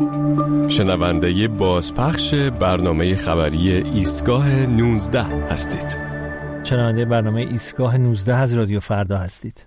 شنونده بازپخش برنامه خبری ایستگاه 19 هستید. شنونده برنامه ایستگاه 19 از رادیو فردا هستید.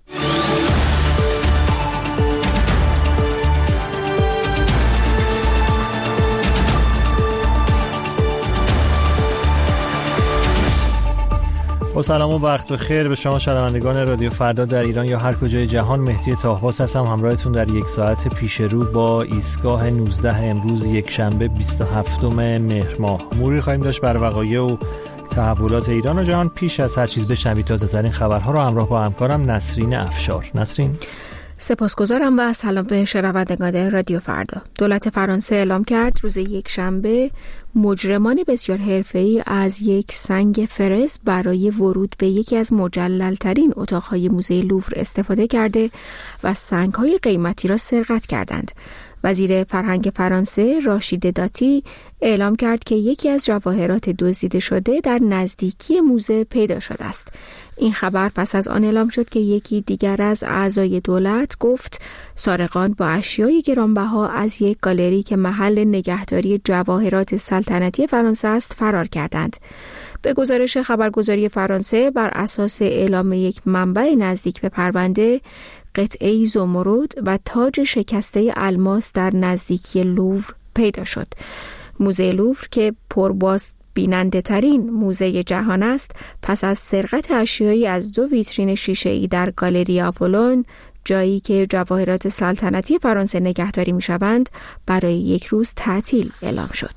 با سلام و وقت بخیر به شما شنوندگان رادیو فردا در ایران یا هر کجای جهان. مهدی طاهباس هستم همراهتون در یک ساعت پیش رو با ایستگاه 19 امروز یک شنبه 27 مهر ماه. مروری خواهیم داشت بر وقایع و تحولات ایران و جهان. پیش از هر چیز بشنوید تازه ترین خبرها رو همراه با همکارم نسرین افشار. نسرین، سپاسگزارم و سلام به شنوندگان رادیو فردا. دولت فرانسه اعلام کرد روز یک شنبه مجرمان بسیار حرفه‌ای از یک سنگ فرز برای ورود به یکی از مجلل‌ترین اتاق‌های موزه لوور استفاده کرده و سنگ‌های قیمتی را سرقت کردند. وزیر فرهنگ فرانسه راشید داتی اعلام کرد که یکی از جواهرات دزدیده شده در نزدیکی موزه پیدا شده است. این خبر پس از آن اعلام شد که یکی دیگر از اعضای دولت گفت سارقان با اشیای گرانبها از یک گالری که محل نگهداری جواهرات سلطنتی فرانسه است فرار کردند. به گزارش خبرگزاری فرانسه بر اساس اعلام یک منبع نزدیک به پرونده، قطعه‌ای زمرد و تاج شکسته الماس در نزدیکی لوور پیدا شد. موزه لوور که پرباز بیننده ترین موزه جهان است، پس از سرقت اشیایی از 2 ویترین شیشه‌ای در گالری آپولون، جایی که جواهرات سلطنتی فرانسه نگهداری می‌شوند، برای یک روز تعطیل اعلام شد.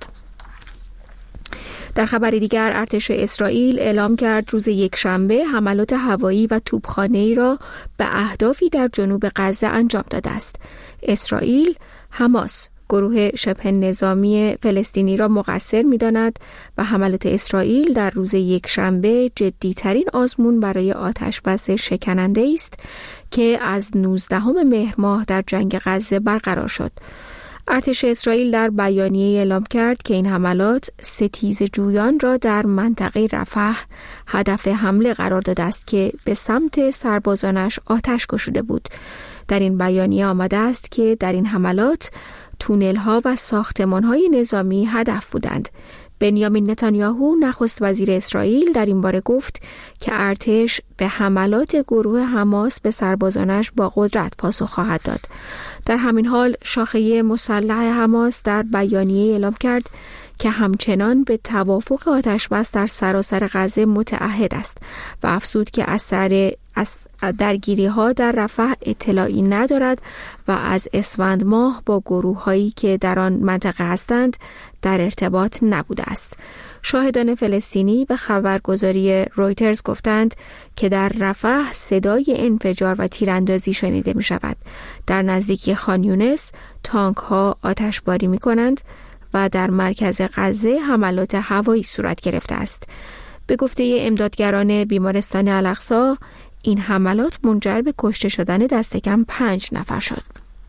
در خبر دیگر ارتش اسرائیل اعلام کرد روز یک شنبه حملات هوایی و توپخانه‌ای را به اهدافی در جنوب غزه انجام داده است. اسرائیل حماس، گروه شبه نظامی فلسطینی را مقصر می‌داند و حملات اسرائیل در روز یک شنبه جدی‌ترین آزمون برای آتشبس شکننده است که از 19 مهر ماه در جنگ غزه برقرار شد. ارتش اسرائیل در بیانیه اعلام کرد که این حملات ستیزه جویان را در منطقه رفح هدف حمله قرار داده است که به سمت سربازانش آتش گشوده بود. در این بیانیه آمده است که در این حملات تونل‌ها و ساختمان‌های نظامی هدف بودند. بنیامین نتانیاهو نخست وزیر اسرائیل در این باره گفت که ارتش به حملات گروه حماس به سربازانش با قدرت پاسخ خواهد داد. در همین حال شاخه مسلح حماس در بیانیه اعلام کرد که همچنان به توافق آتشبس در سراسر غزه متعهد است و افزود که از درگیری‌ها در رفح اطلاعی ندارد و از اسفند ماه با گروه‌هایی که در آن منطقه هستند در ارتباط نبوده است. شاهدان فلسطینی به خبرگزاری رویترز گفتند که در رفح صدای انفجار و تیراندازی شنیده می شود. در نزدیکی خان یونس تانک‌ها آتشباری می کنند و در مرکز غزه حملات هوایی صورت گرفته است. به گفته امدادگران بیمارستان الاقصی، این حملات منجر به کشته شدن دست کم 5 نفر شد.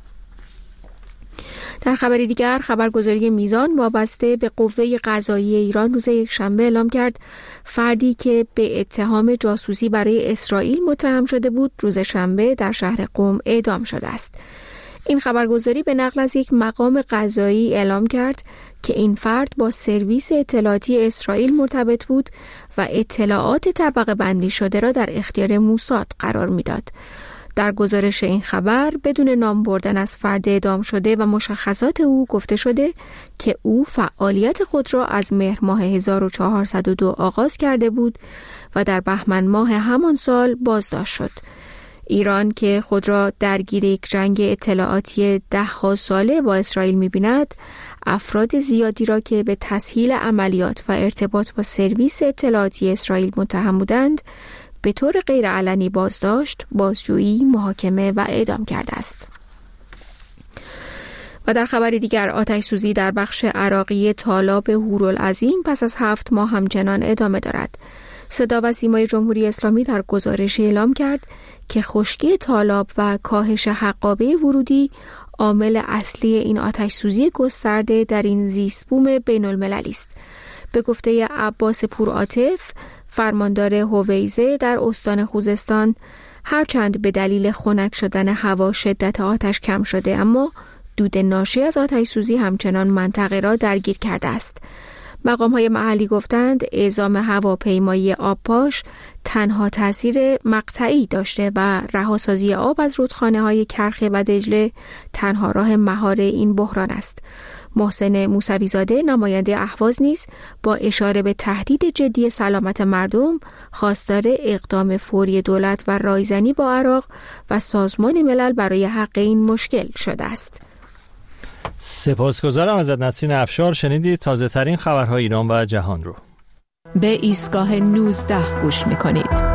در خبری دیگر خبرگزاری میزان وابسته به قوه قضاییه ایران روز یک شنبه اعلام کرد فردی که به اتهام جاسوسی برای اسرائیل متهم شده بود روز شنبه در شهر قم اعدام شده است. این خبرگزاری به نقل از یک مقام قضایی اعلام کرد که این فرد با سرویس اطلاعاتی اسرائیل مرتبط بود و اطلاعات طبقه بندی شده را در اختیار موساد قرار میداد. در گزارش این خبر بدون نام بردن از فرد اعدام شده و مشخصات او گفته شده که او فعالیت خود را از مهر ماه 1402 آغاز کرده بود و در بهمن ماه همان سال بازداشت شد. ایران که خود را درگیر یک جنگ اطلاعاتی 10 ساله با اسرائیل می‌بیند، افراد زیادی را که به تسهیل عملیات و ارتباط با سرویس اطلاعاتی اسرائیل متهم بودند، به طور غیرعلنی بازداشت، بازجویی، محاکمه و اعدام کرده است. و در خبر دیگر آتش سوزی در بخش عراقی تالاب هورالعظیم پس از 7 ماه همچنان ادامه دارد. صدا و سیمای جمهوری اسلامی در گزارشی اعلام کرد که خشکی تالاب و کاهش حقابه ورودی عامل اصلی این آتش سوزی گسترده در این زیست بوم بین المللی است. به گفته عباس پورعاطف، فرماندار هویزه در استان خوزستان، هرچند به دلیل خنک شدن هوا شدت آتش کم شده، اما دود ناشی از آتش‌سوزی همچنان منطقه را درگیر کرده است. مقام‌های محلی گفتند اعزام هواپیمایی آبپاش تنها تاثیر مقطعی داشته و رهاسازی آب از رودخانه‌های کرخه و دجله تنها راه مهار این بحران است. محسن موسوی‌زاده نماینده اهواز نیز با اشاره به تهدید جدی سلامت مردم خواستار اقدام فوری دولت و رایزنی با عراق و سازمان ملل برای حل این مشکل شده است. سپاسگزارم ازت نسرین افشار. شنیدید تازه ترین خبرهای ایران و جهان رو. به ایستگاه 19 گوش میکنید.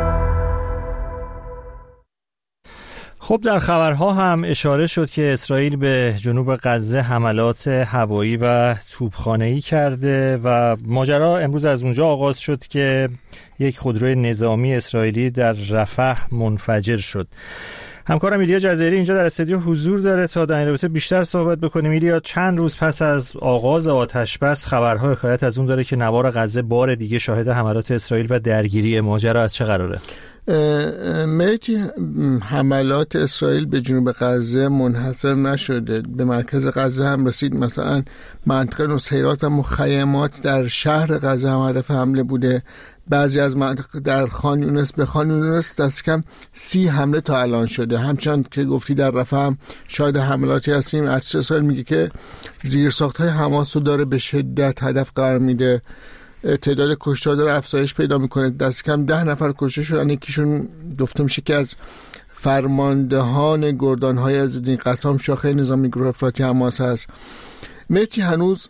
خب در خبرها هم اشاره شد که اسرائیل به جنوب غزه حملات هوایی و توپخانه‌ای کرده و ماجرا امروز از اونجا آغاز شد که یک خودروی نظامی اسرائیلی در رفح منفجر شد. همکارم ایلیا جزیری اینجا در استودیو حضور داره تا در این رابطه بیشتر صحبت بکنیم. ایلیا، چند روز پس از آغاز آتش‌بس خبرها حکایت از اون داره که نوار غزه بار دیگه شاهد حملات اسرائیل و درگیری. ماجرا از چه قراره؟ مهدی، حملات اسرائیل به جنوب غزه منحصر نشده، به مرکز غزه هم رسید. مثلا منطقه نصیرات و مخیمات در شهر غزه هم هدف حمله بوده. بعضی از مناطق در خان یونس، به خان یونس دست کم 30 حمله تا الان شده. همچنان که گفتی در رفح هم شاهد حملاتی هستیم. ارتش اسرائیل میگه که زیرساخت‌های حماس رو داره به شدت هدف قرار میده. تعداد کشته داره افزایش پیدا میکنه. دست کم 10 نفر کشته شدن. یکیشون گفته میشه که از فرماندهان گردانهای عزالدین قسام، شاخه نظامی گروه افراطی حماس هست. مهدی، هنوز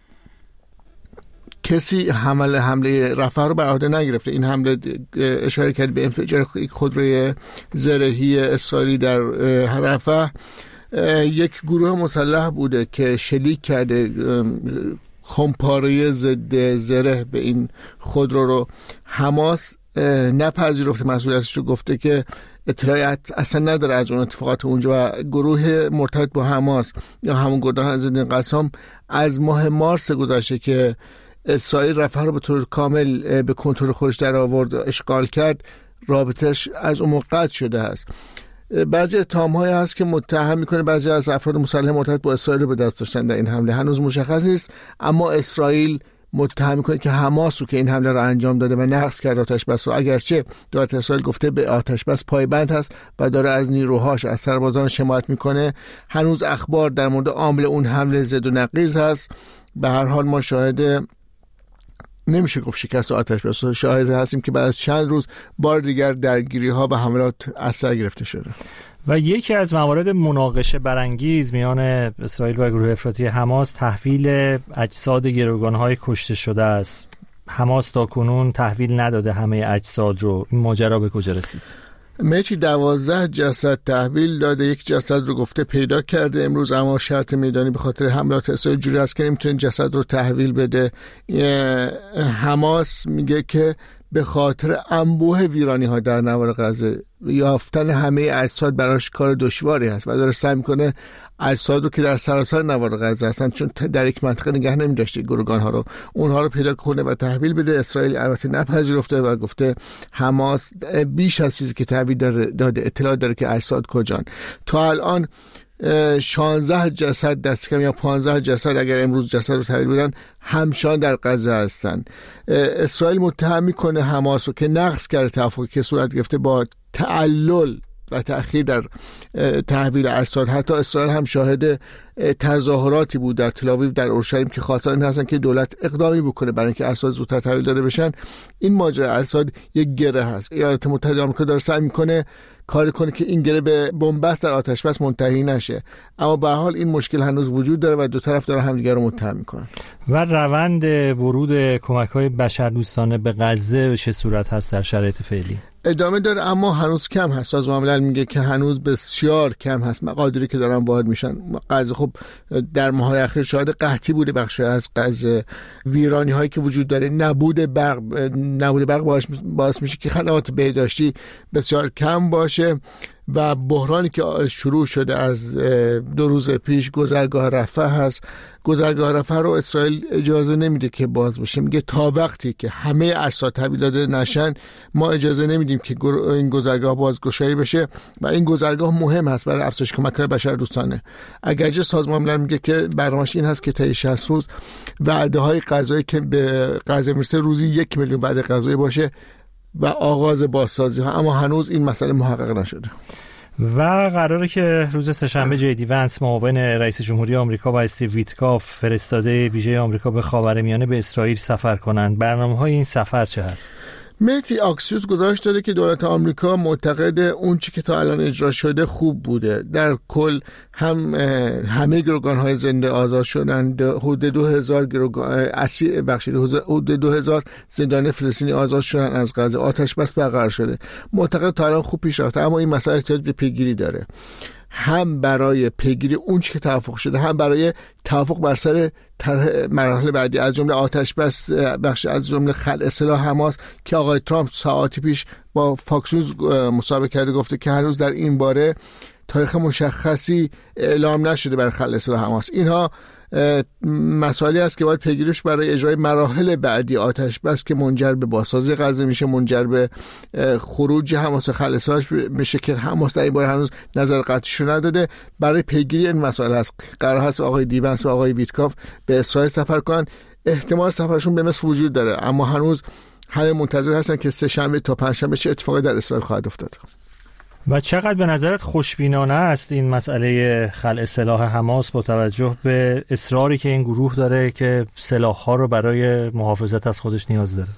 کسی حمله رفح رو بر عهده نگرفته. این حمله اشاره کرد به انفجار خودروی زرهی اسرائیلی در رفح. یک گروه مسلح بوده که شلیک کرده خمپاره ضد زره به این خودرو رو. حماس نپذیرفته مسئولیتش رو، گفته که اطلاعی اصلا نداره از اون اتفاقات اونجا و گروه مرتبط با حماس یا همون گردان عزالدین قسام از ماه مارس گذشته که اسرائیل رفح رو به طور کامل به کنترل خودش در آورد، اشغال کرد، رابطش از اون قطع شده است. بعضی اتهام‌هایی هست که متهم میکنه بعضی از افراد مسلح مرتبط با اسرائیل به دست داشتن در این حمله. هنوز مشخص نیست، اما اسرائیل متهم میکنه که حماس رو که این حمله رو انجام داده و نقض کرده آتش‌بس رو، اگرچه دولت اسرائیل گفته به آتش‌بس پایبند هست و داره از نیروهاش، از سربازان حمایت میکنه. هنوز اخبار در مورد عامل اون حمله زد و نقیض هست. به هر حال ما شاهد، نمیشه گفت شکست آتش‌بس، شاهد هستیم که بعد از چند روز بار دیگر درگیری‌ها و حملات اثر گرفته شده. و یکی از موارد مناقشه برانگیز میان اسرائیل و گروه افراطی حماس تحویل اجساد گروگان‌های کشته شده است. حماس تاکنون تحویل نداده همه اجساد رو. این ماجرا به کجا رسید؟ مهدی 12 جسد تحویل داده، یک جسد رو گفته پیدا کرده امروز، اما شرط میدانی به خاطر حملات اسرائیل جوری است که نمیتونه جسد رو تحویل بده. حماس میگه که به خاطر انبوه ویرانی ها در نوار غزه یافتن همه اجساد براش کار دشواری هست و داره سعی میکنه اجساد رو که در سراسر نوار غزه هستن، چون در یک منطقه نگه نمی‌داشته گروگان ها رو، اونها رو پیدا کنه و تحویل بده. اسرائیل البته نپذیرفته و گفته حماس بیش از چیزی که تحویل داده اطلاع داره که اجساد کجان. تا الان 16 جسد دست کم یا 15 جسد اگر امروز جسد رو تحویل بدن همشان در غزه هستن. اسرائیل متهم میکنه حماس رو که نقض کرده توافقی که صورت گرفته با تعلل و تأخیر در تحویل اجساد. حتی اسرائیل هم شاهد تظاهراتی بود در تل‌آویو، در اورشلیم که خواستار این هستن که دولت اقدامی بکنه برای اینکه اجساد زودتر تحویل داده بشن. این ماجرا اجساد یک گره هست. ایالات متحده آمریکا داره سعی میکنه کار کنه که این گره به بنبست در آتش‌بس منتهی نشه، اما به هر حال این مشکل هنوز وجود داره و دو طرف داره همدیگر رو متهم میکنن. و روند ورود کمک‌های بشردوستانه به غزه چه صورت هست در شرایط فعلی؟ ادامه داره اما هنوز کم هست. سازمان ملل میگه که هنوز بسیار کم هست مقادیری که دارن وارد میشن. غزه خب در ماه‌های اخیر شاهد قحطی بوده، بخشی از غزه ویرانی هایی که وجود داره، نبود برق باعث میشه که خدمات بهداشتی بسیار کم باشه. و بحرانی که شروع شده از 2 روز پیش گذرگاه رفح هست. گذرگاه رفح رو اسرائیل اجازه نمیده که باز بشه، میگه تا وقتی که همه اجساد تحویل داده نشن ما اجازه نمیدیم که این گذرگاه بازگشایی بشه و این گذرگاه مهم هست برای افزایش کمک‌های بشردوستانه. اگرچه سازمان ملل میگه که برنامه‌اش این هست که طی 60 روز وعده‌های غذایی که به غزه میرسه روزی 1 میلیون وعده غذایی باشه و آغاز بازسازی ها، اما هنوز این مسئله محقق نشده. و قراره که روز سه‌شنبه جی دی ونس معاون رئیس جمهوری آمریکا و استیو ویتکاف فرستاده ویژه آمریکا به خاورمیانه به اسرائیل سفر کنند. برنامه‌های این سفر چه هست؟ متی آکسیوس گزارش داده که دولت آمریکا معتقد اون چی که تا الان اجرا شده خوب بوده. در کل هم همه گروگان‌های زنده آزاد شدند، حدود 2000 حدود 2000 زندانی فلسطینی آزاد شدن از غزه، آتش بس برقرار شده. معتقد تا الان خوب پیش رفته، اما این مسئله احتیاج به پیگیری داره، هم برای پیگیری اون چی که توافق شده، هم برای توافق بر سر مراحل بعدی، از جمله آتش بس، بخش از جمله خلع سلاح حماس که آقای ترامپ ساعاتی پیش با فاکس نیوز مصاحبه کرده، گفته که هنوز در این باره تاریخ مشخصی اعلام نشده برای خلع سلاح حماس. اینها مسائلی است که باید پیگیریش برای اجرای مراحل بعدی آتش بس که منجر به بازسازی غزه میشه، منجر به خروج حماس، خلع سلاحش میشه که حماس در این باره هنوز نظر قطعیشو نداده. برای پیگیری این مسائل هست قرار هست آقای دیونس و آقای ویتکاف به اسرائیل سفر کنن. احتمال سفرشون به مصر وجود داره، اما هنوز همه منتظر هستن که سه‌شنبه تا پنجشنبه چه اتفاقی در اسرائیل خواهد افتاد. و چقدر به نظرت خوشبینانه است این مسئله خلع سلاح حماس با توجه به اصراری که این گروه داره که سلاح‌ها رو برای محافظت از خودش نیاز داره؟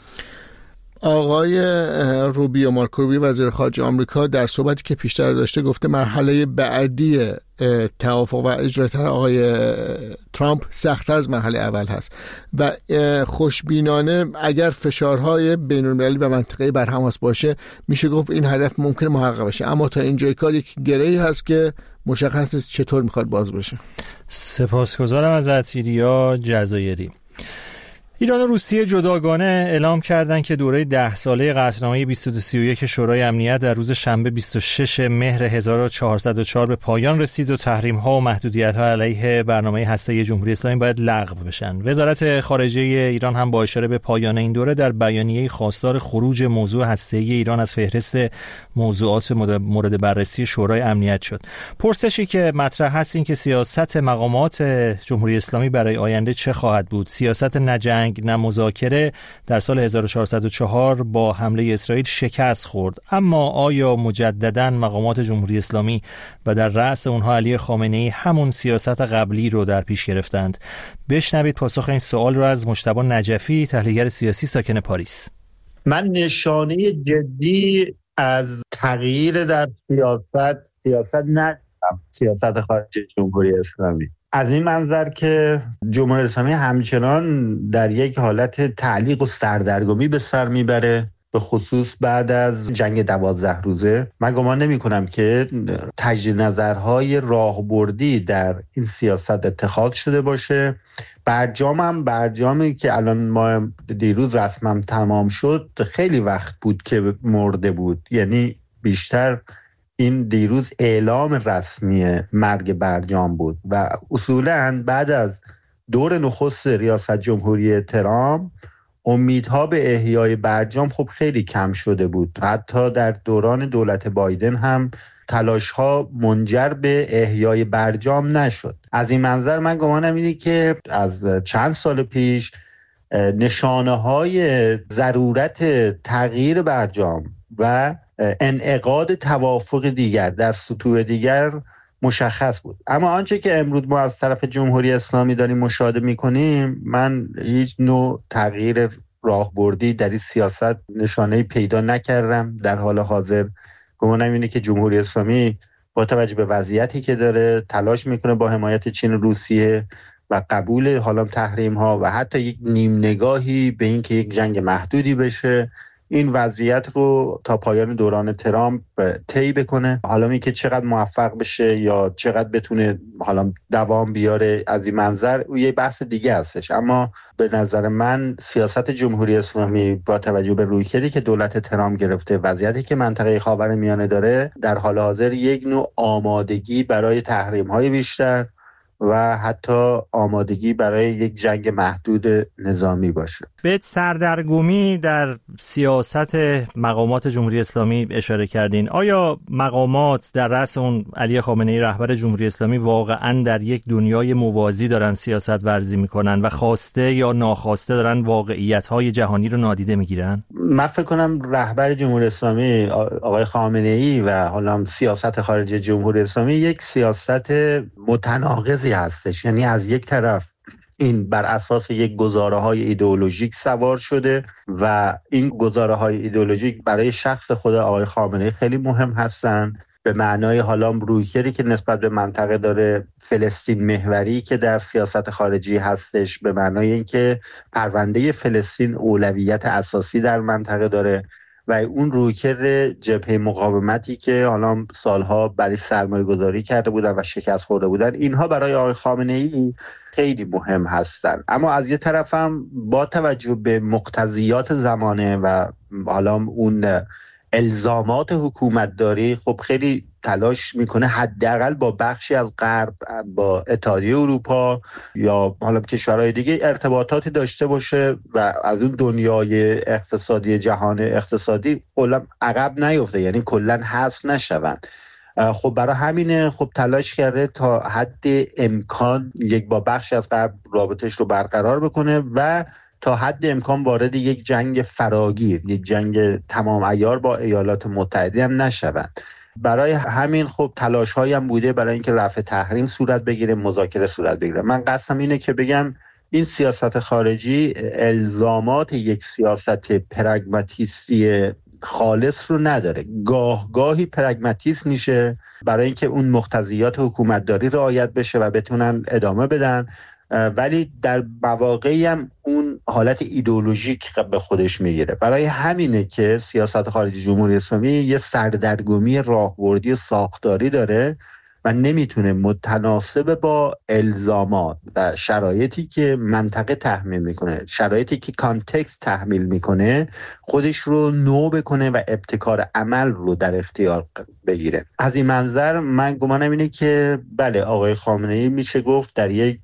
آقای روبیو مارکو روبیو وزیر خارجه آمریکا در صحبتی که پیشتر داشته گفته مرحله بعدی توافق و اجرای طرح آقای ترامپ سخت‌تر از مرحله اول هست و خوشبینانه اگر فشارهای بین‌المللی و منطقه‌ای بر حماس باشه میشه گفت این هدف ممکنه محقق بشه، اما تا اینجای کار یک گره‌ای هست که مشخص نیست چطور میخواد باز بشه. سپاسگزارم از ایریا جزایری. ایران و روسیه جداگانه اعلام کردند که دوره 10 ساله قطعنامه 2231 شورای امنیت در روز شنبه 26 مهر 1404 به پایان رسید و تحریم‌ها و محدودیت‌ها علیه برنامه هسته‌ای جمهوری اسلامی باید لغو بشن. وزارت خارجه ایران هم با اشاره به پایان این دوره در بیانیه خواستار خروج موضوع هسته‌ای ایران از فهرست موضوعات مورد بررسی شورای امنیت شد. پرسشی که مطرح هست این که سیاست مقامات جمهوری اسلامی برای آینده چه خواهد بود؟ سیاست نه مذاکره در سال 1404 با حمله اسرائیل شکست خورد، اما آیا مجددا مقامات جمهوری اسلامی و در رأس اونها علی خامنه‌ای همون سیاست قبلی رو در پیش گرفتند؟ بشنوید پاسخ این سوال رو از مجتبی نجفی، تحلیلگر سیاسی ساکن پاریس. من نشانه جدی از تغییر در سیاست نه سیاست خارجی جمهوری اسلامی از این منظر که جمهوری اسلامی همچنان در یک حالت تعلیق و سردرگمی به سر میبره، به خصوص بعد از جنگ 12 روزه. من گمان نمی کنم که تجدید نظرهای راهبردی در این سیاست اتخاذ شده باشه. برجامی که الان ما دیروز رسما تمام شد خیلی وقت بود که مرده بود، یعنی بیشتر این دیروز اعلام رسمی مرگ برجام بود و اصولاً بعد از دور نخست ریاست جمهوری ترامپ امیدها به احیای برجام خب خیلی کم شده بود. حتی در دوران دولت بایدن هم تلاش‌ها منجر به احیای برجام نشد. از این منظر من گمانم اینه که از چند سال پیش نشانه‌های ضرورت تغییر برجام و انعقاد توافق دیگر در سطوح دیگر مشخص بود. اما آنچه که امروز ما از طرف جمهوری اسلامی داریم مشاهده می‌کنیم، من هیچ نوع تغییر راهبردی در این سیاست نشانه‌ای پیدا نکردم. در حال حاضر گمانم اینه که جمهوری اسلامی با توجه به وضعیتی که داره تلاش میکنه با حمایت چین و روسیه و قبول حالا تحریم ها و حتی یک نیم نگاهی به این که یک جنگ محدودی بشه این وضعیت رو تا پایان دوران ترامپ طی بکنه. حالا اینکه چقدر موفق بشه یا چقدر بتونه حالا دوام بیاره از این منظر یه بحث دیگه هستش، اما به نظر من سیاست جمهوری اسلامی با توجه به رویکردی که دولت ترامپ گرفته، وضعیتی که منطقه خاورمیانه داره، در حال حاضر یک نوع آمادگی برای تحریم‌های بیشتر و حتی آمادگی برای یک جنگ محدود نظامی باشه. به سردرگمی در سیاست مقامات جمهوری اسلامی اشاره کردین. آیا مقامات در رأس اون علی خامنه‌ای رهبر جمهوری اسلامی واقعاً در یک دنیای موازی دارن سیاست ورزی میکنن و خواسته یا ناخواسته دارن واقعیت‌های جهانی رو نادیده میگیرن؟ من فکر کنم رهبر جمهوری اسلامی آقای خامنه‌ای و حالا سیاست خارجی جمهوری اسلامی یک سیاست متناقضی هستش. یعنی از یک طرف این بر اساس یک گزاره‌های ایدئولوژیک سوار شده و این گزاره‌های ایدئولوژیک برای شخص خود آقای خامنه‌ای خیلی مهم هستن، به معنای حالا رویکردی که نسبت به منطقه داره، فلسطین محوری که در سیاست خارجی هستش، به معنای اینکه پرونده فلسطین اولویت اساسی در منطقه داره و اون رویکرد جبهه مقاومتی که حالا سالها برای سرمایه گذاری کرده بودن و شکست خورده بودن، اینها برای آقای خامنه‌ای خیلی مهم هستن. اما از یه طرف هم با توجه به مقتضیات زمانه و حالا اون الزامات حکومتداری خب خیلی تلاش میکنه حداقل با بخشی از غرب، با اتحادیه اروپا یا حالا کشورهای دیگه ارتباطاتی داشته باشه و از اون دنیای اقتصادی جهان اقتصادی کلا عقب نیفته، یعنی کلا حذف نشوند. خب برای همینه خب تلاش کرده تا حد امکان یک با بخش از غرب رابطش رو برقرار بکنه و تا حد امکان وارد یک جنگ فراگیر، یک جنگ تمام عیار با ایالات متحده هم نشوند. برای همین خب تلاش‌هایی هم بوده برای اینکه رفع تحریم صورت بگیره، مذاکره صورت بگیره. من قصدم اینه که بگم این سیاست خارجی الزامات یک سیاست پرگماتیستی خالص رو نداره، گاهی پرگماتیست میشه برای اینکه اون مقتضیات حکومتداری رعایت بشه و بتونن ادامه بدن، ولی در مواقعی هم اون حالت ایدئولوژیک به خودش میگیره. برای همینه که سیاست خارجی جمهوری اسلامی یه سردرگمی راهبردی ساختاری داره و نمیتونه متناسب با الزامات و شرایطی که منطقه تحمیل میکنه، شرایطی که کانتکست تحمیل میکنه، خودش رو نو بکنه و ابتکار عمل رو در اختیار بگیره. از این منظر من گمانم اینه که بله، آقای خامنه‌ای میشه گفت در یک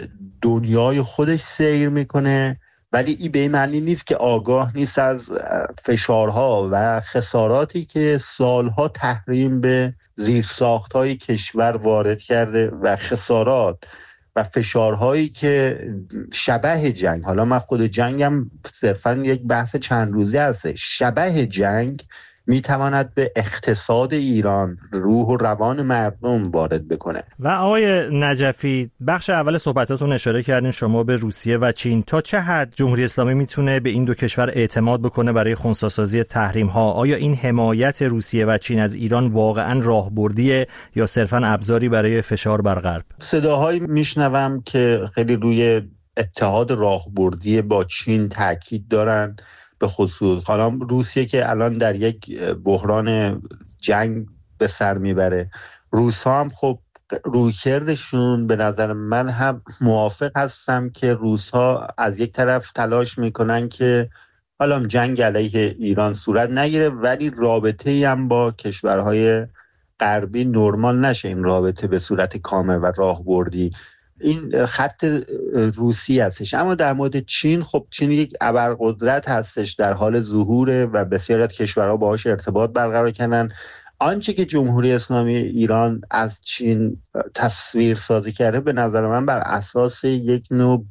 دنیای خودش سیر میکنه، ولی این به این معنی نیست که آگاه نیست از فشارها و خساراتی که سالها تحریم به زیرساخت‌های کشور وارد کرده و خسارات و فشارهایی که شبح جنگ، حالا من خود جنگم صرفاً یک بحث چند روزه هست، شبح جنگ میتواند به اقتصاد ایران، روح و روان مردم وارد بکنه. و آقای نجفی، بخش اول صحبتاتون اشاره کردین شما به روسیه و چین. تا چه حد جمهوری اسلامی میتونه به این دو کشور اعتماد بکنه برای خنثی‌سازی تحریم ها؟ آیا این حمایت روسیه و چین از ایران واقعا راهبردیه یا صرفاً ابزاری برای فشار بر غرب؟ صداهایی میشنوم که خیلی روی اتحاد راهبردی با چین تاکید دارن، به خصوص حالا روسیه که الان در یک بحران جنگ به سر میبره. روس‌ها هم خب رویکردشون به نظر من هم موافق هستم که روس‌ها از یک طرف تلاش میکنن که حالا جنگ علیه ایران صورت نگیره، ولی رابطه‌ای هم با کشورهای غربی نرمال نشه، این رابطه به صورت کامل و راهبردی. این خط روسی هستش. اما در مورد چین، خب چین یک ابرقدرت هستش، در حال ظهوره و بسیاری از کشورها باهاش ارتباط برقرار کردن. آنچه که جمهوری اسلامی ایران از چین تصویر سازی کرده به نظر من بر اساس یک نوع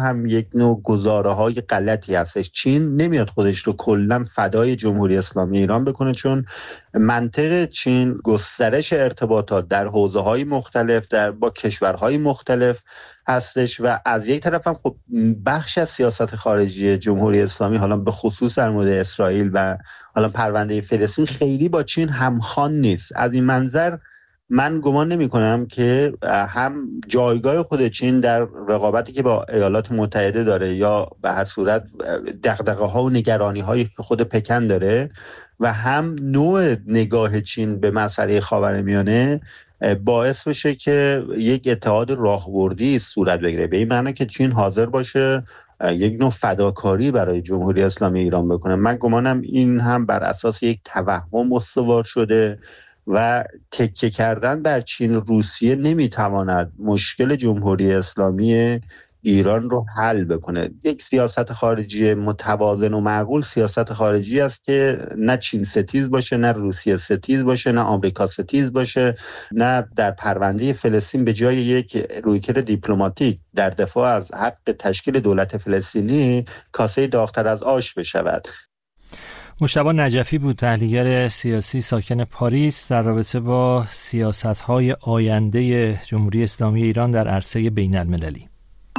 گزاره‌های غلطی هستش. چین نمیاد خودش رو کلاً فدای جمهوری اسلامی ایران بکنه، چون منطق چین گسترش ارتباطات در حوزه‌های مختلف با کشورهای مختلف هستش و از یک طرف هم خب بخش از سیاست خارجی جمهوری اسلامی، حالا به خصوص در مورد اسرائیل و حالا پرونده فلسطین، خیلی با چین همخوان نیست. از این منظر من گمان نمی کنم که هم جایگاه خود چین در رقابتی که با ایالات متحده داره یا به هر صورت دغدغه ها و نگرانی هایی که خود پکن داره و هم نوع نگاه چین به مسئله خاورمیانه باعث بشه که یک اتحاد راهبردی صورت بگیره، به این معنی که چین حاضر باشه یک نوع فداکاری برای جمهوری اسلامی ایران بکنه. من گمانم این هم بر اساس یک توهم استوار شده و تکیه کردن بر چین روسیه نمیتواند مشکل جمهوری اسلامی ایران رو حل بکنه. یک سیاست خارجی متوازن و معقول سیاست خارجی است که نه چین ستیز باشه، نه روسیه ستیز باشه، نه آمریکا ستیز باشه، نه در پرونده فلسطین به جای یک رویکرد دیپلماتیک در دفاع از حق تشکیل دولت فلسطینی کاسه داغ‌تر از آش بشود. مجتبی نجفی بود، تحلیلگر سیاسی ساکن پاریس، در رابطه با سیاست‌های آینده جمهوری اسلامی ایران در عرصه بین‌المللی.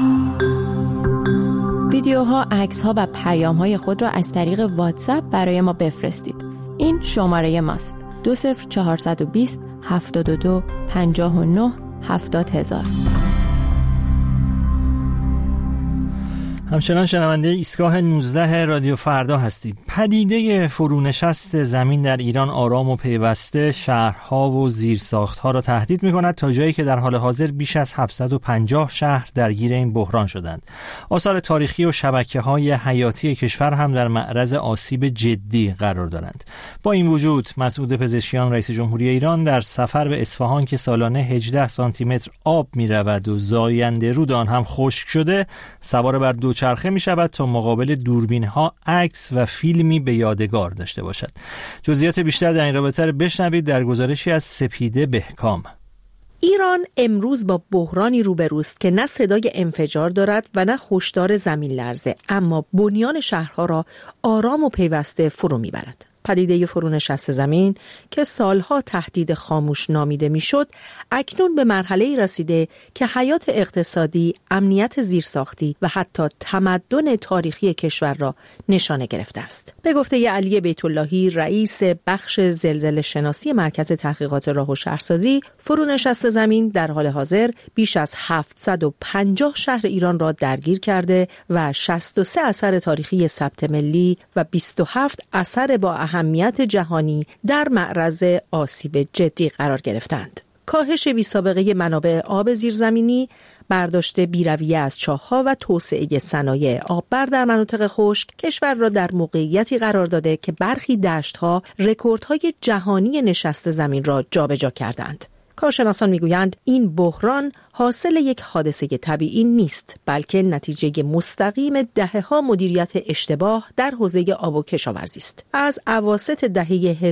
ویدیوها، عکس‌ها و پیام‌های خود را از طریق واتساپ برای ما بفرستید. این شماره ماست: 20420 72 59 70000. همچنان شنونده ایستگاه 19 رادیو فردا هستید. پدیده فرونشست زمین در ایران آرام و پیوسته شهرها و زیرساختها را تهدید می‌کند، تا جایی که در حال حاضر بیش از 750 شهر درگیر این بحران شدند. آثار تاریخی و شبکه‌های حیاتی کشور هم در معرض آسیب جدی قرار دارند. با این وجود مسعود پزشکیان رئیس جمهوری ایران در سفر به اصفهان که سالانه 18 سانتی متر آب می‌رود و زاینده رود آن هم خشک شده، سوار بر دوچرخه می شود تا مقابل دوربین ها عکس و فیلمی به یادگار داشته باشد. جزئیات بیشتر در این رابطه را بشنوید در گزارشی از سپیده بهکام. ایران امروز با بحرانی روبروست که نه صدای انفجار دارد و نه هشدار زمین لرزه، اما بنیان شهرها را آرام و پیوسته فرو میبرد. پدیده فرونشست زمین که سالها تهدید خاموش نامیده میشد، اکنون به مرحله‌ای رسیده که حیات اقتصادی، امنیت زیرساختی و حتی تمدن تاریخی کشور را نشانه گرفته است. به گفته علی بیت اللهی، رئیس بخش زلزله شناسی مرکز تحقیقات راه و شهرسازی، فرونشست زمین در حال حاضر بیش از 750 شهر ایران را درگیر کرده و 63 اثر تاریخی ثبت ملی و 27 اثر با اهمیت جهانی در معرض آسیب جدی قرار گرفتند. کاهش بی‌سابقه منابع آب زیرزمینی، برداشت بی‌رویه از چاه‌ها و توسعه صنایع آببر در مناطق خشک کشور را در موقعیتی قرار داده که برخی دشت‌ها رکوردهای جهانی نشست زمین را جابجا کردند. کارشناسان میگویند این بحران حاصل یک حادثه طبیعی نیست، بلکه نتیجه مستقیم دهه‌ها مدیریت اشتباه در حوزه آب و کشاورزی است. از اواسط دهه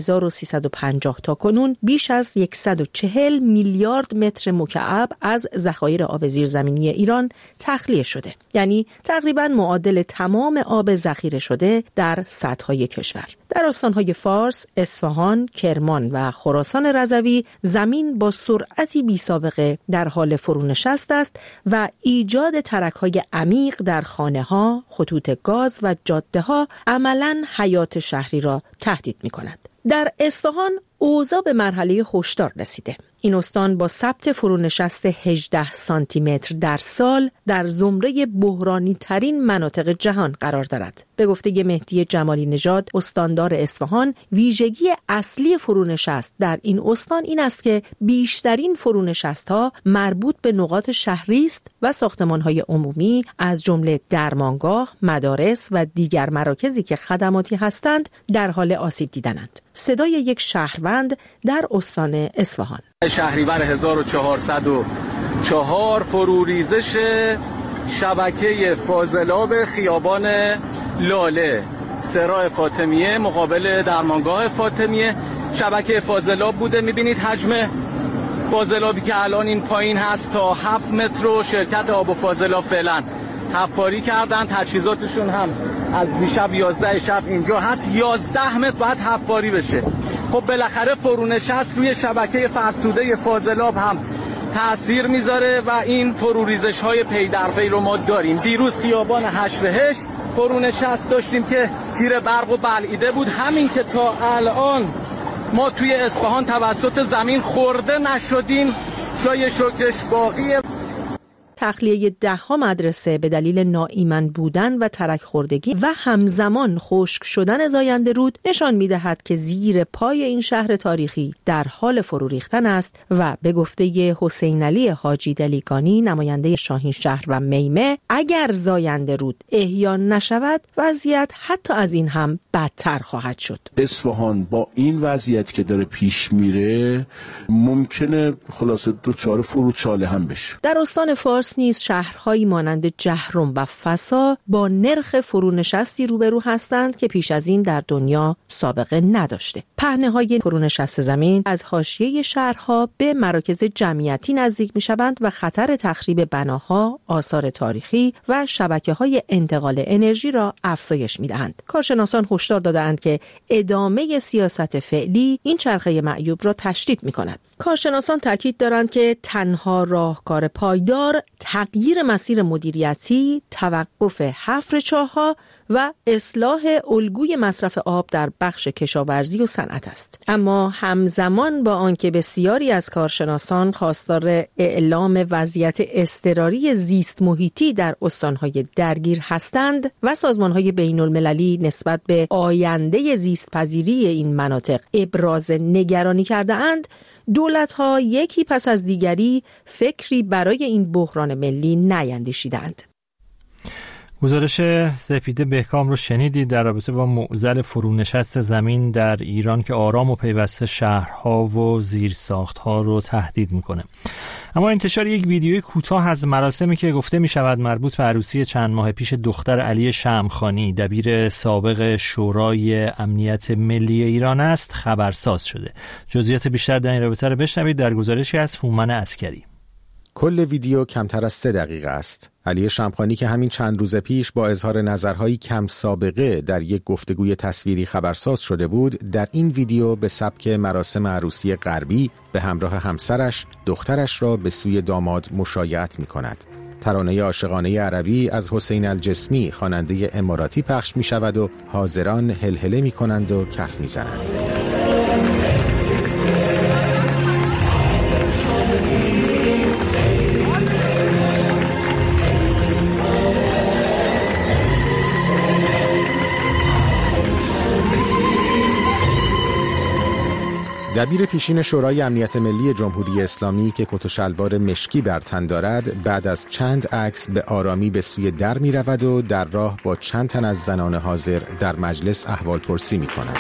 1350 تا کنون بیش از 140 میلیارد متر مکعب از ذخایر آب زیرزمینی ایران تخلیه شده، یعنی تقریباً معادل تمام آب ذخیره شده در سدهای کشور. در استان‌های فارس، اصفهان، کرمان و خراسان رضوی زمین با سرعتی بی‌سابقه در حال فرونشست است و ایجاد ترک‌های عمیق در خانه‌ها، خطوط گاز و جاده‌ها عملاً حیات شهری را تهدید می‌کند. در اصفهان اوضاع به مرحله هشدار رسیده. این استان با ثبت فرونشست 18 سانتی متر در سال در زمره بحرانی ترین مناطق جهان قرار دارد. به گفته مهدی جمالی نژاد، استاندار اصفهان، ویژگی اصلی فرونشست در این استان این است که بیشترین فرونشست‌ها مربوط به نقاط شهری است و ساختمان‌های عمومی از جمله درمانگاه، مدارس و دیگر مراکزی که خدماتی هستند در حال آسیب دیدنند. صدای یک شهروند در استان اصفهان. شهریور 1404 فروریزش شبکه فاضلاب خیابان لاله، سراح فاطمیه مقابل درمانگاه فاطمیه شبکه فاضلاب بوده. میبینید حجم فاضلابی که الان این پایین هست تا 7 متر و شرکت آب و فاضلاب فعلا حفاری کردن. تجهیزاتشون هم از دیشب 11 شب اینجا هست. 11 متر باید حفاری بشه. خب بالاخره فرونشست روی شبکه فرسوده فاضلاب هم تأثیر میذاره و این فروریزش های پی در پی رو ما داریم. دیروز خیابان حشرهشت فرونشست داشتیم که تیر برق و بلعیده بود. همین که تا الان ما توی اصفهان توسط زمین خورده نشدیم، جای شکرش باقیه. تخلیه 10 مدرسه به دلیل ناایمن بودن و ترک خوردگی و همزمان خشک شدن زاینده رود نشان می‌دهد که زیر پای این شهر تاریخی در حال فرو ریختن است و به گفته حسین علی حاجی دلیگانی، نماینده شاهین شهر و میمه، اگر زاینده رود احیا نشود وضعیت حتی از این هم بدتر خواهد شد. اصفهان با این وضعیت که داره پیش میره ممکنه خلاصه دوچار فروچاله هم بشه. در استان فارس نیز شهرهایی مانند جهرم و فسا با نرخ فرونشستی روبرو هستند که پیش از این در دنیا سابقه نداشته. پهنه‌های فرونشست زمین از حاشیه شهرها به مراکز جمعیتی نزدیک می‌شوند و خطر تخریب بناها، آثار تاریخی و شبکه‌های انتقال انرژی را افزایش می‌دهند. کارشناسان هشدار دادند که ادامه سیاست فعلی این چرخه معیوب را تشدید می‌کند. کارشناسان تاکید دارند که تنها راهکار پایدار تغییر مسیر مدیریتی، توقف حفر چاه‌ها و اصلاح الگوی مصرف آب در بخش کشاورزی و صنعت است. اما همزمان با آنکه بسیاری از کارشناسان خواستار اعلام وضعیت اضطراری زیست محیطی در استان‌های درگیر هستند و سازمان‌های بین‌المللی نسبت به آینده زیست پذیری این مناطق ابراز نگرانی کرده‌اند، دولت‌ها یکی پس از دیگری فکری برای این بحران ملی نیندیشیدند. گزارش سپیده بهکام رو شنیدید در رابطه با معضل فرونشست زمین در ایران که آرام و پیوسته شهرها و زیرساختها رو تهدید میکنه. اما انتشار یک ویدیوی کوتاه از مراسمی که گفته می شود مربوط به عروسی چند ماه پیش دختر علی شمخانی، دبیر سابق شورای امنیت ملی ایران است، خبرساز شده. جزئیات بیشتر در این رابطه رو بشنوید در گزارشی از هومن عسکری. کل ویدیو کمتر از 3 دقیقه است. علی شمخانی که همین چند روز پیش با اظهار نظرهایی کم سابقه در یک گفتگوی تصویری خبرساز شده بود، در این ویدیو به سبک مراسم عروسی غربی به همراه همسرش دخترش را به سوی داماد مشایعت می کند. ترانه عاشقانه عربی از حسین الجسمی خواننده اماراتی پخش می شود و حاضران هلهله می کنند و کف می زنند. دبیر پیشین شورای امنیت ملی جمهوری اسلامی که کت و شلوار مشکی بر تن دارد، بعد از چند عکس به آرامی به سوی در می رود و در راه با چند تن از زنان حاضر در مجلس احوالپرسی می کند.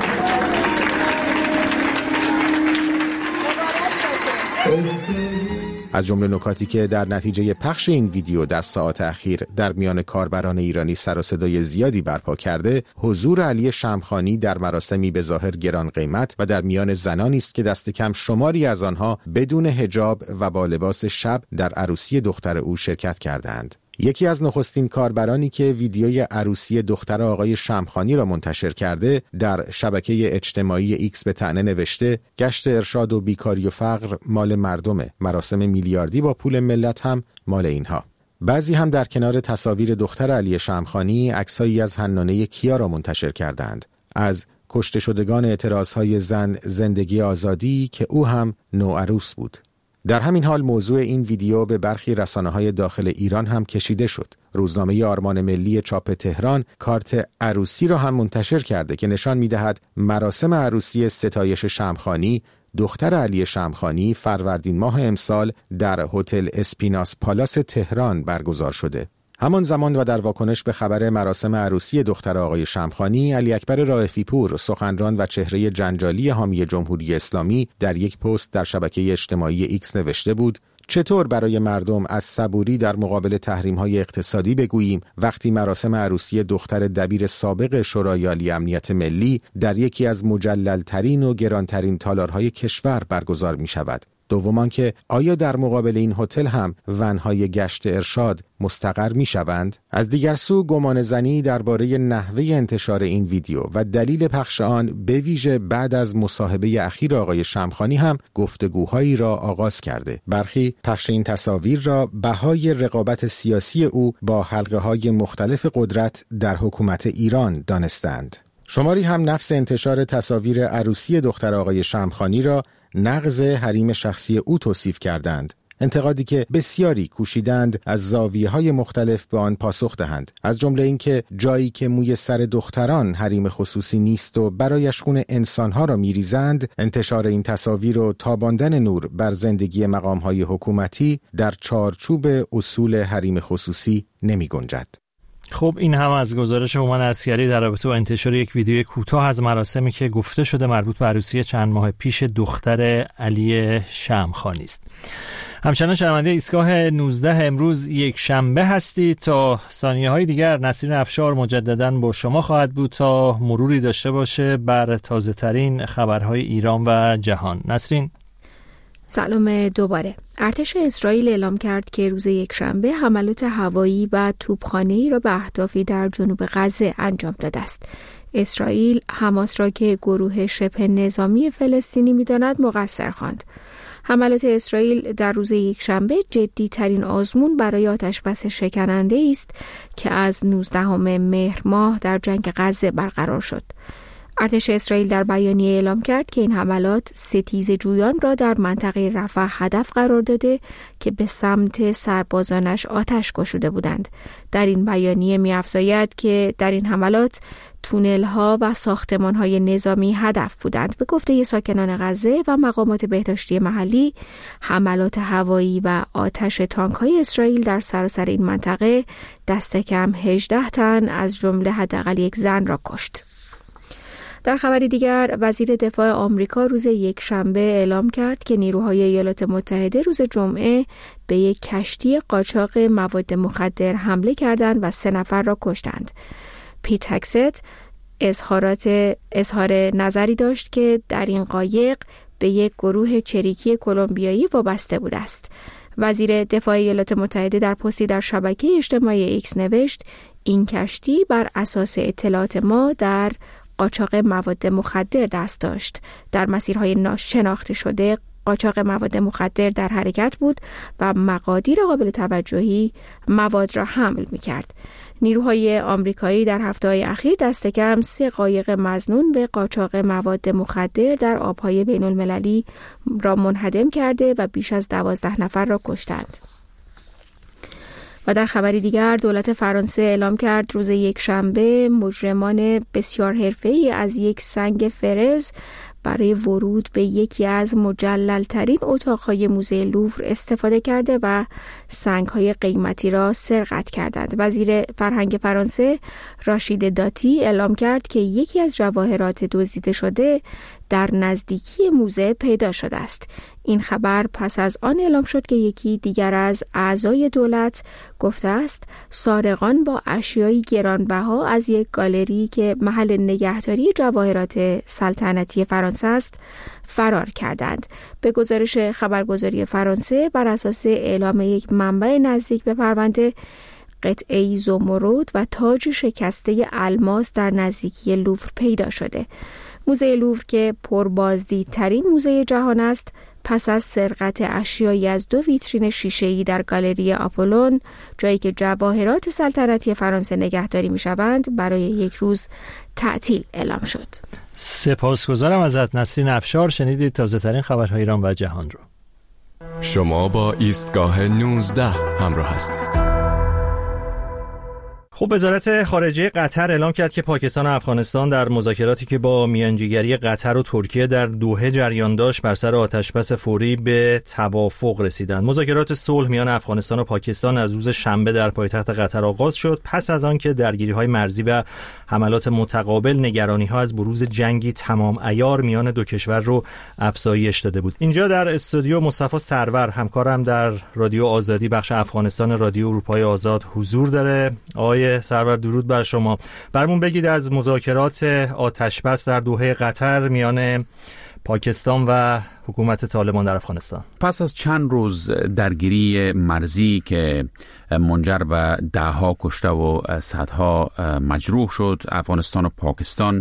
از جمله نکاتی که در نتیجه پخش این ویدیو در ساعات اخیر در میان کاربران ایرانی سر و صدای زیادی برپا کرده، حضور علی شمخانی در مراسمی به ظاهر گران قیمت و در میان زنانی است که دست کم شماری از آنها بدون حجاب و با لباس شب در عروسی دختر او شرکت کردند. یکی از نخستین کاربرانی که ویدیوی عروسی دختر آقای شمخانی را منتشر کرده در شبکه اجتماعی ایکس به طعنه نوشته: گشت ارشاد و بیکاری و فقر مال مردمه، مراسم میلیاردی با پول ملت هم مال اینها. بعضی هم در کنار تصاویر دختر علی شمخانی عکسایی از حنانه کیا را منتشر کردند، از کشته شدگان اعتراضهای زن زندگی آزادی که او هم نوعروس بود. در همین حال موضوع این ویدیو به برخی رسانه‌های داخل ایران هم کشیده شد. روزنامه آرمان ملی چاپ تهران کارت عروسی را هم منتشر کرده که نشان می‌دهد مراسم عروسی ستایش شمخانی، دختر علی شمخانی، فروردین ماه امسال در هتل اسپیناس پالاس تهران برگزار شده. همان زمان و در واکنش به خبر مراسم عروسی دختر آقای شمخانی، علی اکبر رائفی پور، سخنران و چهره جنجالی حامی جمهوری اسلامی، در یک پست در شبکه اجتماعی ایکس نوشته بود: چطور برای مردم از صبوری در مقابل تحریم‌های اقتصادی بگوییم وقتی مراسم عروسی دختر دبیر سابق شورای عالی امنیت ملی در یکی از مجلل‌ترین و گرانترین تالارهای کشور برگزار می‌شود؟ دومان که آیا در مقابل این هتل هم ونهای گشت ارشاد مستقر می شوند؟ از دیگر سو گمان زنی درباره نحوه انتشار این ویدیو و دلیل پخش آن به ویژه بعد از مصاحبه اخیر آقای شمخانی هم گفتگوهایی را آغاز کرده. برخی پخش این تصاویر را بهای رقابت سیاسی او با حلقه‌های مختلف قدرت در حکومت ایران دانستند. شماری هم نفس انتشار تصاویر عروسی دختر آقای شمخانی را نقض حریم شخصی او توصیف کردند. انتقادی که بسیاری کوشیدند از زاویه‌های مختلف به آن پاسخ دهند، از جمله اینکه جایی که موی سر دختران حریم خصوصی نیست و برایش خون انسانها را می‌ریزند، انتشار این تصاویر و تاباندن نور بر زندگی مقام‌های حکومتی در چارچوب اصول حریم خصوصی نمی‌گنجد. خب این هم از گزارش هومن عسکری در رابطه با انتشار یک ویدیو کوتاه از مراسمی که گفته شده مربوط به عروسی چند ماه پیش دختر علی شمخانی است. همچنان شنونده ایستگاه 19 امروز یک شنبه هستید. تا ثانیه‌های دیگر نسرین افشار مجدداً با شما خواهد بود تا مروری داشته باشه بر تازه‌ترین خبرهای ایران و جهان. نسرین، سلام دوباره. ارتش اسرائیل اعلام کرد که روز یکشنبه حملات هوایی و توپخانه‌ای را به اهدافی در جنوب غزه انجام داده است. اسرائیل حماس را که گروه شبه نظامی فلسطینی می‌داند مقصر خواند. حملات اسرائیل در روز یکشنبه جدی‌ترین آزمون برای آتشبس شکننده است که از 19 مهر ماه در جنگ غزه برقرار شد. ارتش اسرائیل در بیانیه اعلام کرد که این حملات ستیزه جویان را در منطقه رفح هدف قرار داده که به سمت سربازانش آتش گشوده بودند. در این بیانیه می‌افزاید که در این حملات تونل‌ها و ساختمان‌های نظامی هدف بودند. به گفته ساکنان غزه و مقامات بهداشتی محلی، حملات هوایی و آتش تانک‌های اسرائیل در سراسر این منطقه دست کم 18 تن از جمله حداقل یک زن را کشت. در خبری دیگر، وزیر دفاع آمریکا روز یکشنبه اعلام کرد که نیروهای ایالات متحده روز جمعه به یک کشتی قاچاق مواد مخدر حمله کردند و 3 نفر را کشتند. پیت هکست اظهار نظری داشت که در این قایق به یک گروه چریکی کلمبیایی وابسته بوده است. وزیر دفاع ایالات متحده در پستی در شبکه اجتماعی ایکس نوشت این کشتی بر اساس اطلاعات ما در قاچاق مواد مخدر دست داشت. در مسیرهای ناشناخته شده قاچاق مواد مخدر در حرکت بود و مقادیر قابل توجهی مواد را حمل می‌کرد. نیروهای آمریکایی در هفته‌های اخیر دست کم 3 قایق مظنون به قاچاق مواد مخدر در آب‌های بین‌المللی را منهدم کرده و بیش از 12 نفر را کشتند. و در خبری دیگر، دولت فرانسه اعلام کرد روز یکشنبه مجرمان بسیار حرفه‌ای از یک سنگ فرز برای ورود به یکی از مجلل‌ترین اتاق‌های موزه لوور استفاده کرده و سنگ‌های قیمتی را سرقت کردند. وزیر فرهنگ فرانسه راشید داتی اعلام کرد که یکی از جواهرات دزدیده شده در نزدیکی موزه پیدا شده است. این خبر پس از آن اعلام شد که یکی دیگر از اعضای دولت گفته است سارقان با اشیای گرانبها از یک گالری که محل نگهداری جواهرات سلطنتی فرانسه است فرار کردند. به گزارش خبرگزاری فرانسه بر اساس اعلام یک منبع نزدیک به پرونده، قطعه‌ای زمرد و تاج شکسته الماس در نزدیکی لوور پیدا شده. موزه لوور که پربازدیدترین موزه جهان است، پس از سرقت اشیایی از 2 ویترین شیشه‌ای در گالری آپولون، جایی که جواهرات سلطنتی فرانسه نگهداری می‌شوند، برای یک روز تعطیل اعلام شد. سپاسگزارم ازت نسرین افشار. شنیدید تازه‌ترین خبرهای ایران و جهان رو. شما با ایستگاه 19 همراه هستید. خب، وزارت خارجه قطر اعلام کرد که پاکستان و افغانستان در مذاکراتی که با میانجیگری قطر و ترکیه در دوحه جریان داشت بر سر آتشبس فوری به توافق رسیدند. مذاکرات صلح میان افغانستان و پاکستان از روز شنبه در پایتخت قطر آغاز شد، پس از آن که درگیری‌های مرزی و حملات متقابل نگرانی‌ها از بروز جنگی تمام عیار میان دو کشور رو افزایش داده بود. اینجا در استودیو مصطفی سرور، همکارم در رادیو آزادی بخش افغانستان رادیو اروپای آزاد حضور داره. آقای سرور، درود بر شما. برامون بگید از مذاکرات آتشبس در دوحه قطر میان پاکستان و حکومت طالبان در افغانستان. پس از چند روز درگیری مرزی که منجر به 10 کشته و صدها مجروح شد، افغانستان و پاکستان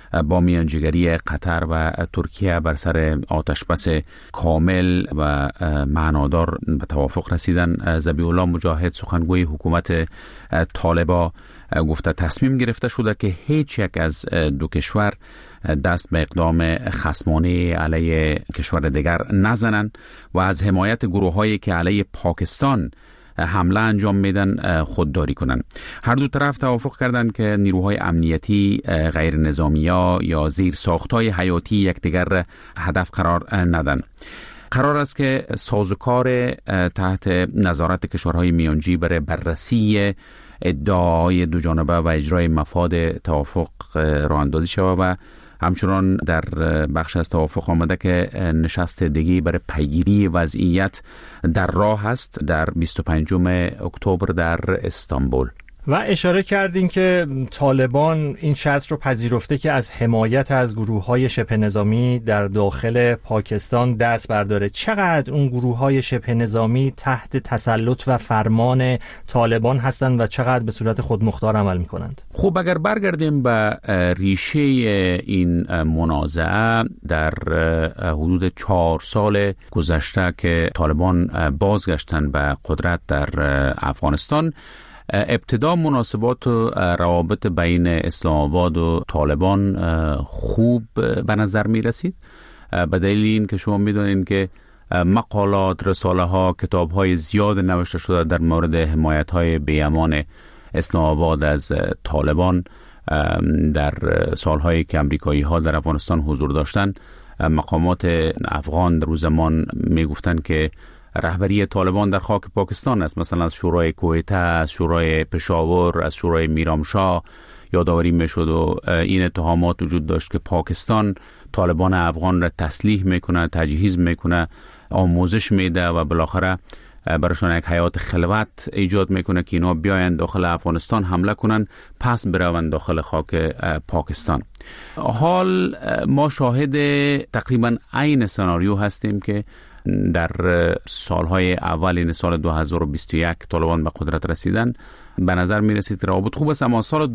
با میانجیگری قطر و ترکیه بر سر آتشبس کامل و معنادار به توافق رسیدن. ذبیح الله مجاهد سخنگوی حکومت طالبان گفته تصمیم گرفته شده که هیچ یک از دو کشور دست به اقدام خصمانه علیه کشور دیگر نزنند و از حمایت گروه‌هایی که علیه پاکستان حمله انجام میدن خودداری کنند. هر دو طرف توافق کردند که نیروهای امنیتی، غیر نظامی‌ها یا زیر ساخت‌های حیاتی یکدیگر هدف قرار ندن. قرار است که سازوکار تحت نظارت کشورهای میانجی برای بررسی ادعاهای دو جانبه و اجرای مفاد توافق راه اندازی شود و همچنان در بخش از توافق آمده که نشست دیگی برای پیگیری وضعیت در راه است در 25 اکتبر در استانبول. و اشاره کردین که طالبان این شرط رو پذیرفته که از حمایت از گروه‌های شبه نظامی در داخل پاکستان دست برداره. چقدر اون گروه‌های شبه نظامی تحت تسلط و فرمان طالبان هستند و چقدر به صورت خودمختار عمل می‌کنند؟ خب اگر برگردیم به ریشه این منازعه، در حدود 4 سال گذشته که طالبان بازگشتن به قدرت در افغانستان، ابتدا مناسبات و روابط بین اسلام آباد و طالبان خوب به نظر می رسید، به دلیل این که شما می دانید که مقالات، رساله ها، کتاب های زیاد نوشته شده در مورد حمایت های بی‌امان اسلام آباد از طالبان. در سالهایی که امریکایی ها در افغانستان حضور داشتند، مقامات افغان در روز زمان می گفتند که رهبری طالبان در خاک پاکستان است. مثلا از شورای کویته، از شورای پشاور، از شورای میرامشاه یادآوری میشد و این اتهامات وجود داشت که پاکستان طالبان افغان را تسلیح میکنه، تجهیز میکنه، آموزش میده و بالاخره برایشان یک حیات خلوت ایجاد میکنه که اینا بیایند داخل افغانستان حمله کنن پس بروند داخل خاک پاکستان. حال ما شاهد تقریبا عین سناریو هستیم که در سالهای اول این سال 2021 طالبان به قدرت رسیدن. به نظر می رسید روابط خوب است، اما سال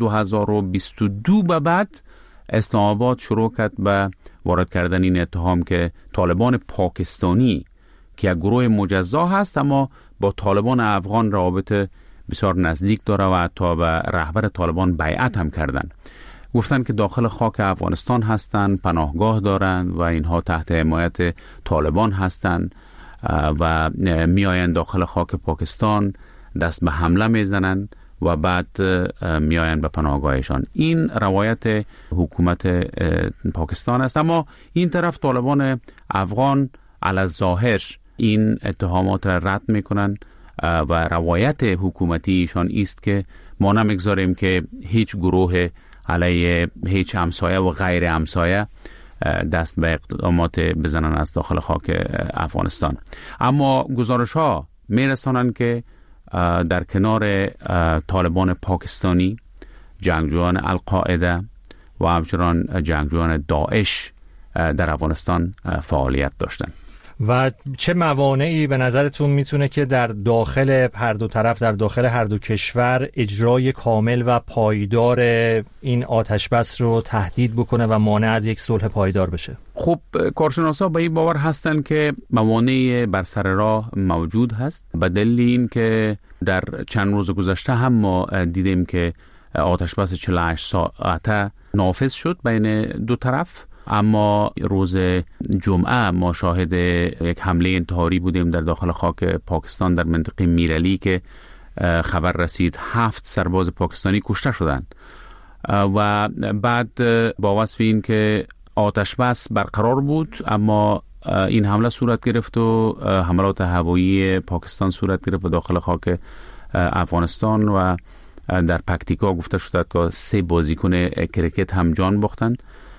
2022 به بعد اسلام آباد شروع کرد به وارد کردن این اتهام که طالبان پاکستانی که یک گروه مجزا هست اما با طالبان افغان روابط بسیار نزدیک داره و حتی به رهبر طالبان بیعت هم کردن. گفتن که داخل خاک افغانستان هستند، پناهگاه دارند و اینها تحت حمایت طالبان هستند و میآیند داخل خاک پاکستان، دست به حمله میزنند و بعد میآیند به پناهگاهشان. این روایت حکومت پاکستان است، اما این طرف طالبان افغان علی الظاهر این اتهامات را رد میکنند و روایت حکومتیشان است که ما نمیگذاریم که هیچ گروه علیه هیچ همسایه و غیر همسایه دست به اقدامات بزنن از داخل خاک افغانستان. اما گزارش ها میرسانند که در کنار طالبان پاکستانی، جنگجویان القاعده و همچنان جنگجویان داعش در افغانستان فعالیت داشتند. و چه موانعی به نظرتون میتونه که در داخل هر دو طرف، در داخل هر دو کشور اجرای کامل و پایدار این آتشبس رو تهدید بکنه و مانع از یک صلح پایدار بشه؟ خب کارشناسا به این باور هستند که موانع بر سر راه موجود هست، به دلیل این که در چند روز گذشته هم ما دیدیم که آتشبس 48 ساعته نافذ شد بین دو طرف، اما روز جمعه ما شاهد یک حمله انتحاری بودیم در داخل خاک پاکستان در منطقه میرعلی که خبر رسید 7 سرباز پاکستانی کشته شدند و بعد با وصف این که آتش بس برقرار بود اما این حمله صورت گرفت و حملات هوایی پاکستان صورت گرفت داخل خاک افغانستان و در پکتیکا گفته شد که 3 بازیکن کرکت هم جان باختند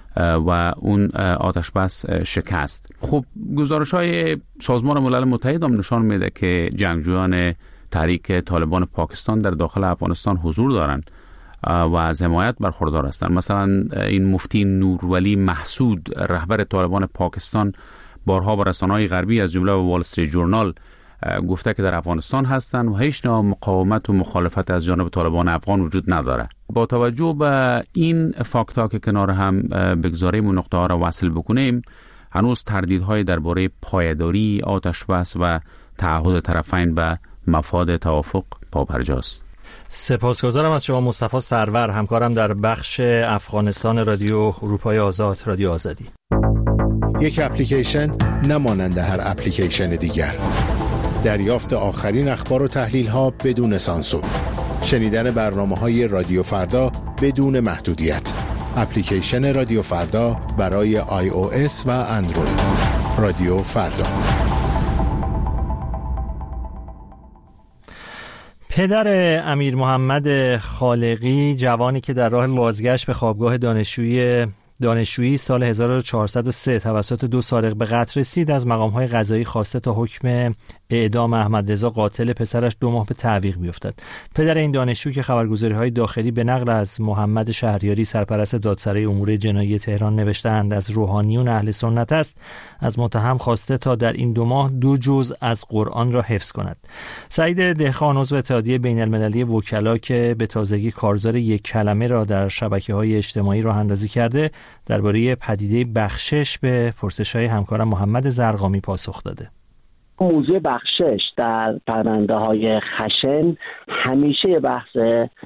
و اون آتش بس شکست. خب گزارش‌های سازمان ملل متحد هم نشان میده که جنگجویان تحریک طالبان پاکستان در داخل افغانستان حضور دارند و از حمایت برخوردار هستند. مثلا این مفتی نورولی محسود رهبر طالبان پاکستان بارها با رسانه‌های غربی از جمله وال استریت جورنال گفته که در افغانستان هستند و هیچ نوع مقاومت و مخالفت از جانب طالبان افغان وجود نداره. با توجه به این فاکت‌ها که کنار هم بگذاریم و نقطه ها را وصل بکنیم، هنوز تردیدهای درباره پایداری آتش‌بس و تعهد طرفین به مفاد توافق پابرجاست. سپاسگزارم از شما مصطفی سرور، همکارم در بخش افغانستان رادیو اروپای آزاد، رادیو آزادی. یک اپلیکیشن نمانند هر اپلیکیشن دیگر. دریافت آخرین اخبار و تحلیل‌ها بدون سانسور. شنیدن برنامه‌های رادیو فردا بدون محدودیت. اپلیکیشن رادیو فردا برای iOS و اندروید. رادیو فردا. پدر امیر محمد خالقی، جوانی که در راه بازگشت به خوابگاه دانشجویی سال 1403 توسط 2 سارق به قتل رسید، از مقام‌های قضایی خواسته تا حکم اعدام احمد رضا قاتل پسرش 2 ماه به تعویق بیفتد. پدر این دانشجو که خبرگزاری‌های داخلی به نقل از محمد شهریاری سرپرست دادسرای امور جنایی تهران نوشته‌اند از روحانیون اهل سنت است، از متهم خواسته تا در این 2 ماه 2 جزء از قرآن را حفظ کند. سعید دهخان، عضو اتحادیه بین‌المللی وکلا که به تازگی کارزار یک کلمه را در شبکه‌های اجتماعی راه اندازی کرده، درباره پدیده بخشش به پرسش‌های همکارم محمد زرقامی پاسخ داده. موضوع بخشش در پرونده‌های خشن همیشه بحث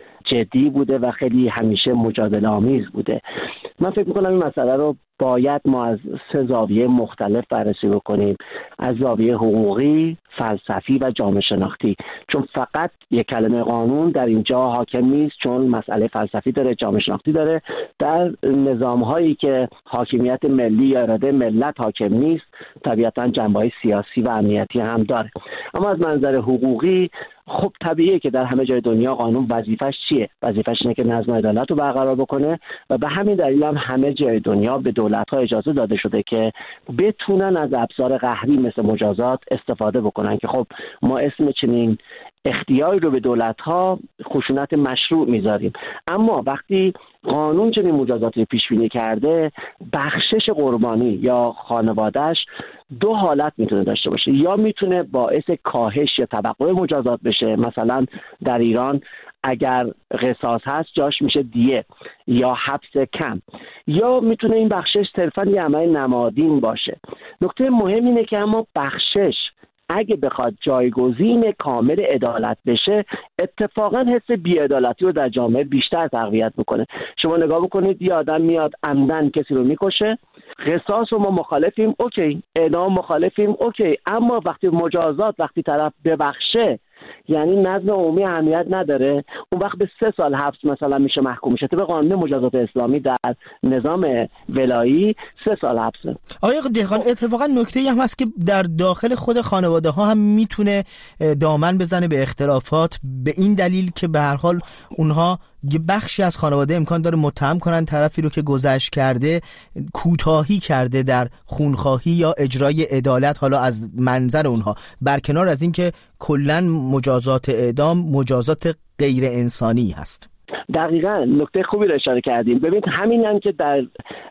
جدی بوده و خیلی همیشه مجادله‌آمیز بوده. من فکر می‌کنم این مسئله رو باید ما از 3 زاویه مختلف بررسی بکنیم، از زاویه حقوقی، فلسفی و جامعه شناختی، چون فقط یک کلمه قانون در اینجا حاکم نیست، چون مسئله فلسفی داره، جامعه شناختی داره. در نظام‌هایی که حاکمیت ملی یا اراده ملت حاکم نیست، طبیعتاً جنبه‌های سیاسی و امنیتی هم داره. اما از منظر حقوقی خب طبیعیه که در همه جای دنیا قانون وظیفش چیه؟ وظیفش اینه که نظم و عدالت رو برقرار بکنه و به همین دلیل هم همه جای دنیا به دولت‌ها اجازه داده شده که بتونن از ابزار قهری مثل مجازات استفاده بکنن که خب ما اسم چنین اختیاری رو به دولت‌ها خشونت مشروع میذاریم. اما وقتی قانون چنین مجازاتی پیش بینی کرده، بخشش قربانی یا خانواده‌اش 2 حالت میتونه داشته باشه. یا میتونه باعث کاهش یا توقف مجازات بشه، مثلا در ایران اگر قصاص هست جاش میشه دیه یا حبس کم، یا میتونه این بخشش صرفاً یه عمل نمادین باشه. نکته مهم اینه که اما بخشش اگه بخواد جایگزین کامل عدالت بشه، اتفاقا حس بی‌عدالتی رو در جامعه بیشتر تقویت میکنه. شما نگاه بکنید، یه آدم میاد عمدن کسی رو میکشه، قصاص رو ما مخالفیم، اوکی، اعدام مخالفیم، اوکی، اما وقتی مجازات، وقتی طرف ببخشه، یعنی نظم عمومی اهمیت نداره، اون وقت به 3 سال حبس مثلا میشه محکوم میشه. طبق قانون مجازات اسلامی در نظام ولایی 3 سال حبسه. آقای دهقان، اتفاقا نکته‌ای هم هست که در داخل خود خانواده ها هم میتونه دامن بزنه به اختلافات، به این دلیل که به هر حال اونها یه بخشی از خانواده امکان داره متهم کنن طرفی رو که گذشت کرده، کوتاهی کرده در خونخواهی یا اجرای عدالت، حالا از منظر اونها، برکنار از این که کلن مجازات اعدام مجازات غیر انسانی هست. دقیقاً نکته خوبی رو اشاره کردیم. ببینید همین هم که در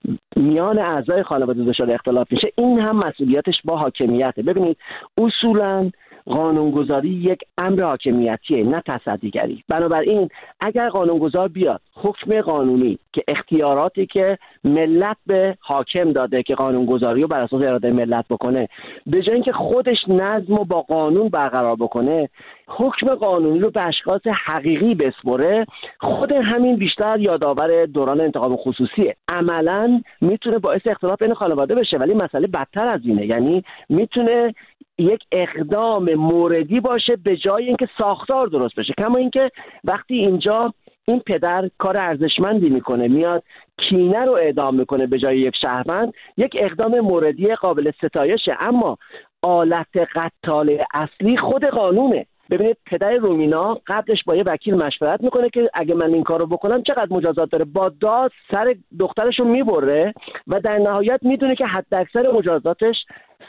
میان اعضای خانواده دچار اختلاف میشه، این هم مسئولیتش با حاکمیته. ببینید اصولاً قانونگذاری یک امر حاکمیتیه، نه تصدیگری. بنابراین اگر قانونگذار بیاد حکم قانونی که اختیاراتی که ملت به حاکم داده که قانونگذاری رو بر اساس اراده ملت بکنه، به جای اینکه خودش نظم رو با قانون برقرار بکنه، حکم قانونی رو به اشخاص حقیقی بسپره، خود همین بیشتر یادآور دوران انتقام خصوصیه. عملاً میتونه باعث اختلاف بین خانواده بشه، ولی مسئله بدتر از اینه. یعنی میتونه یک اقدام موردی باشه به جای اینکه ساختار درست بشه. کما اینکه وقتی اینجا این پدر کار ارزشمندی میکنه، میاد کینه رو اعدام میکنه به جای یک شهروند، یک اقدام موردی قابل ستایشه، اما آلت قتال اصلی خود قانونه. ببینید پدر رومینا قبلش با یه وکیل مشورت میکنه که اگه من این کارو بکنم چقدر مجازات داره، با داد سر دخترشو میبره و در نهایت میدونه که حد اکثر مجازاتش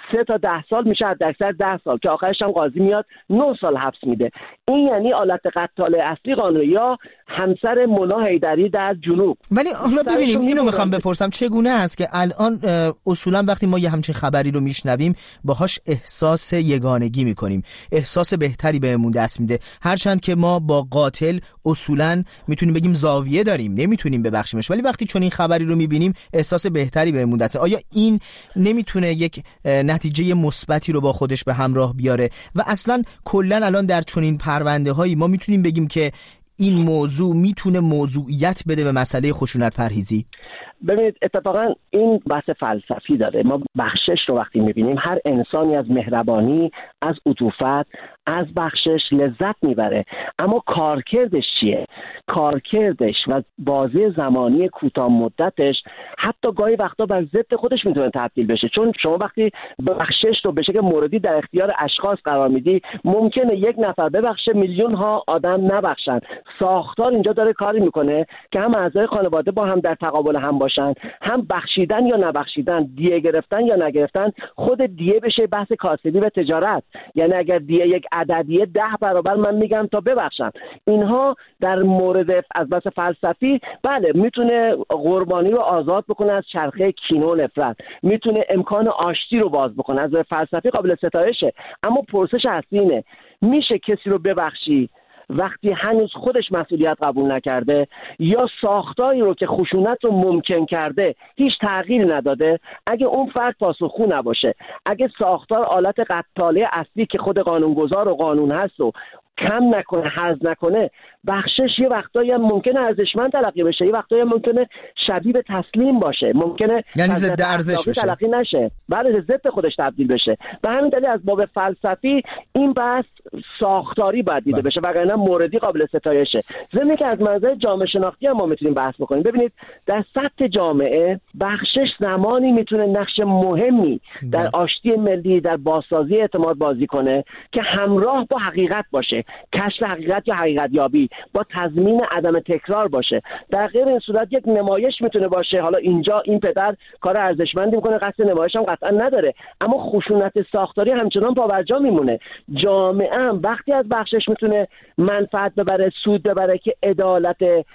3 تا 10 سال میشه حداکثر 10 سال که آخرش هم قاضی میاد 9 سال حبس میده. این یعنی آلت قتال اصلی قانون یا همسر مونا حیدری در جنوب. ولی حالا ببینیم اینو میخوام بپرسم چگونه است که الان اصولا وقتی ما یه همچین خبری رو میشنویم باهاش احساس یگانگی میکنیم، احساس بهتری بهمون دست میده، هرچند که ما با قاتل اصولا میتونیم بگیم زاویه داریم، نمیتونیم ببخشیمش، ولی وقتی چون این خبری رو میبینیم احساس بهتری بهمون دست. آیا این نمیتونه یک نتیجه مثبتی رو با خودش به همراه بیاره و اصلا کلا الان در چنین پرونده هایی ما میتونیم بگیم که این موضوع میتونه موضوعیت بده به مسئله خشونت پرهیزی؟ ببینید اتفاقا این بحث فلسفی داره. ما بخشش رو وقتی میبینیم هر انسانی از مهربانی، از عطوفت، از بخشش لذت میبره، اما کارکردش چیه؟ کارکردش و بازی زمانی کوتاه مدتش حتی گاهی وقتا بر ضد خودش میتونه تبدیل بشه. چون شما وقتی بخشش رو به شکل موردی در اختیار اشخاص قرار میدی ممکنه یک نفر ببخشه میلیون ها آدم نبخشن. ساختار اینجا داره کاری میکنه که هم اعضای خانواده با هم در تقابل هم باشن، هم بخشیدن یا نبخشیدن، دیه گرفتن یا نگرفتن خود دیه بشه بحث کاسبی و تجارت. یعنی اگر دیه یک عددیه 10 برابر من میگم تا ببخشم. اینها در مورد از بحث فلسفی بله میتونه قربانی رو آزاد بکنه از چرخه کینه و نفرت، میتونه امکان آشتی رو باز بکنه، از فلسفی قابل ستایشه. اما پرسش اصلی اینه میشه کسی رو ببخشی وقتی هنوز خودش مسئولیت قبول نکرده یا ساختاری رو که خشونت رو ممکن کرده هیچ تغییری نداده؟ اگه اون فرد پاسخگو نباشه، اگه ساختار آلت قتاله اصلی که خود قانونگذار و قانون هست و کم نکنه، حذف نکنه، بخشش یه وقتایی هم ممکنه ارزشمند تلقی بشه، یه وقتایی هم ممکنه شبیه به تسلیم باشه، ممکنه یعنی ضد ارزش بشه، تلقی نشه، بله ضد خودش تبدیل بشه. به همین دلیل از باب فلسفی این بحث ساختاری باید دیده بشه، وگرنه موردی قابل ستایشه. ضمن که از منظر جامعه شناختی هم ما میتونیم بحث بکنیم. ببینید در سطح جامعه بخشش زمانی میتونه نقش مهمی در آشتی ملی، در بازسازی اعتماد بازی کنه که همراه با حقیقت باشه، کشف حقیقت یا حقیقت یابی، با تضمین عدم تکرار باشه. در غیر این صورت یک نمایش میتونه باشه. حالا اینجا این پدر کار ارزشمندی میکنه، قصد نمایش هم قطعا نداره، اما خشونت ساختاری همچنان پابرجا میمونه. جامعه هم وقتی از بخشش میتونه منفعت ببره، سود ببره که عدالت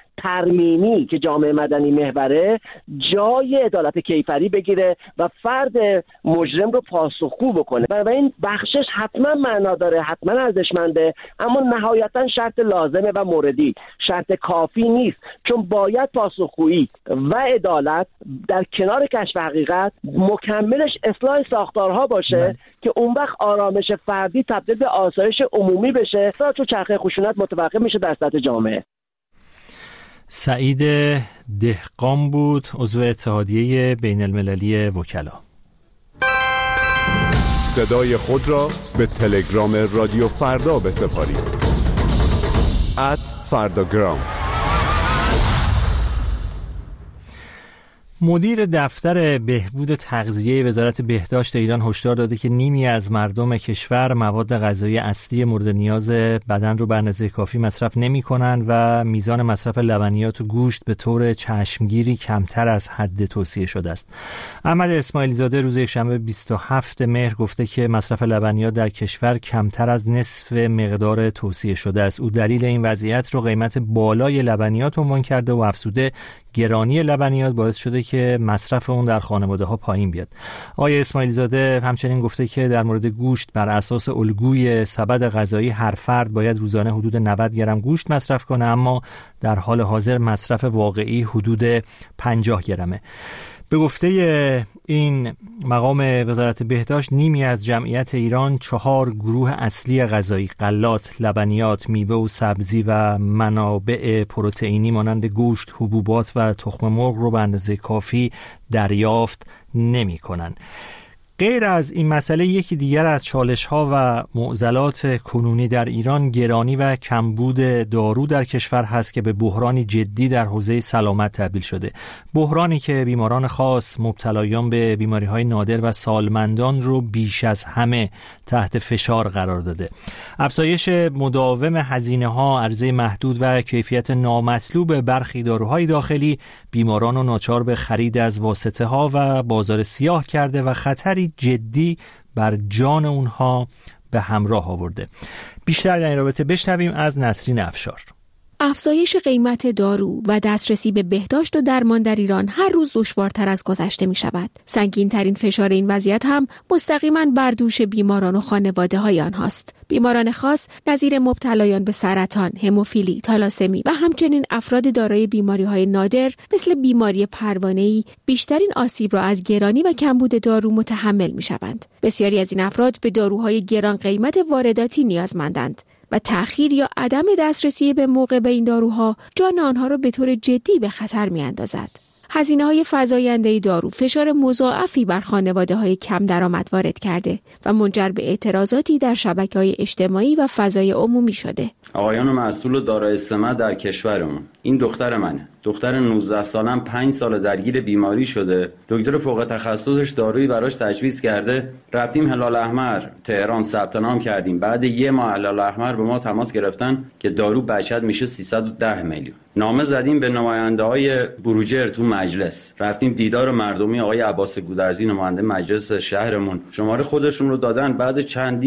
ترمیمی که جامعه مدنی محوره جای عدالت کیفری بگیره و فرد مجرم رو پاسخگو بکنه. و این بخشش حتما معنا داره، حتما ارزشمنده، اما نهایتا شرط لازمه و موردی، شرط کافی نیست. چون باید پاسخگویی و عدالت در کنار کشف حقیقت مکملش اصلاح ساختارها باشه که اون وقت آرامش فردی تبدیل به آسایش عمومی بشه تا تو چرخه خشونت متوقف میشه در سطح جامعه. سعید دهقان بود، عضو اتحادیه بین المللی وکلا. صدای خود را به تلگرام رادیو فردا بسپارید. @فرداگرام. مدیر دفتر بهبود تغذیه وزارت بهداشت ایران هشدار داده که نیمی از مردم کشور مواد غذایی اصلی مورد نیاز بدن رو به اندازه کافی مصرف نمی‌کنند و میزان مصرف لبنیات و گوشت به طور چشمگیری کمتر از حد توصیه شده است. احمد اسماعیلی زاده روز یکشنبه 27 مهر گفته که مصرف لبنیات در کشور کمتر از نصف مقدار توصیه شده است. او دلیل این وضعیت رو قیمت بالای لبنیات عنوان کرده و افزوده گرانی لبنیات باعث شده که مصرف اون در خانواده‌ها پایین بیاد. آقای اسماعیلی زاده همچنین گفته که در مورد گوشت بر اساس الگوی سبد غذایی هر فرد باید روزانه حدود 90 گرم گوشت مصرف کنه، اما در حال حاضر مصرف واقعی حدود 50 گرمه. به گفته این مقام وزارت بهداشت نیمی از جمعیت ایران 4 گروه اصلی غذایی غلات، لبنیات، میوه و سبزی و منابع پروتئینی مانند گوشت، حبوبات و تخم مرغ رو به اندازه کافی دریافت نمی‌کنند. غیر از این مسئله یکی دیگر از چالش‌ها و معضلات کنونی در ایران گرانی و کمبود دارو در کشور هست که به بحرانی جدی در حوزه سلامت تبدیل شده. بحرانی که بیماران خاص، مبتلایان به بیماری‌های نادر و سالمندان رو بیش از همه تحت فشار قرار داده. افزایش مداوم هزینه‌ها، عرضه محدود و کیفیت نامطلوب برخی داروهای داخلی بیماران رو ناچار به خرید از واسطه‌ها و بازار سیاه کرده و خطری جدی بر جان اونها به همراه آورده. بیشتر در این رابطه بشنویم از نسرین افشار. افزایش قیمت دارو و دسترسی به بهداشت و درمان در ایران هر روز دشوارتر از گذشته می شود. سنگین ترین فشار این وضعیت هم مستقیما بر دوش بیماران و خانواده های آنهاست. بیماران خاص نظیر مبتلایان به سرطان، هموفیلی، تالاسمی و همچنین افراد دارای بیماری های نادر مثل بیماری پروانه‌ای بیشترین آسیب را از گرانی و کمبود دارو متحمل می شوند. بسیاری از این افراد به داروهای گران قیمت وارداتی نیازمندند و تأخیر یا عدم دسترسی به موقع به این داروها جان آنها را به طور جدی به خطر می‌اندازد. هزینه‌های فزاینده دارو فشار مضاعفی بر خانواده‌های کم درآمد وارد کرده و منجر به اعتراضاتی در شبکه‌های اجتماعی و فضای عمومی شده. آقایان مسئول و دارای سمت در کشورمون، این دختر منه. دختر 19 سالم 5 سال درگیر بیماری شده. دکتر فوق تخصصش دارویی براش تجویز کرده. رفتیم هلال احمر تهران ثبت نام کردیم. بعد یه ماه هلال احمر به ما تماس گرفتن که دارو بچت میشه 310 میلیون. نامه زدیم به نماینده‌های بروجر تو مجلس. رفتیم دیدار مردمی آقای عباس گودرزی نماینده مجلس شهرمون. شماره خودشون رو دادن. بعد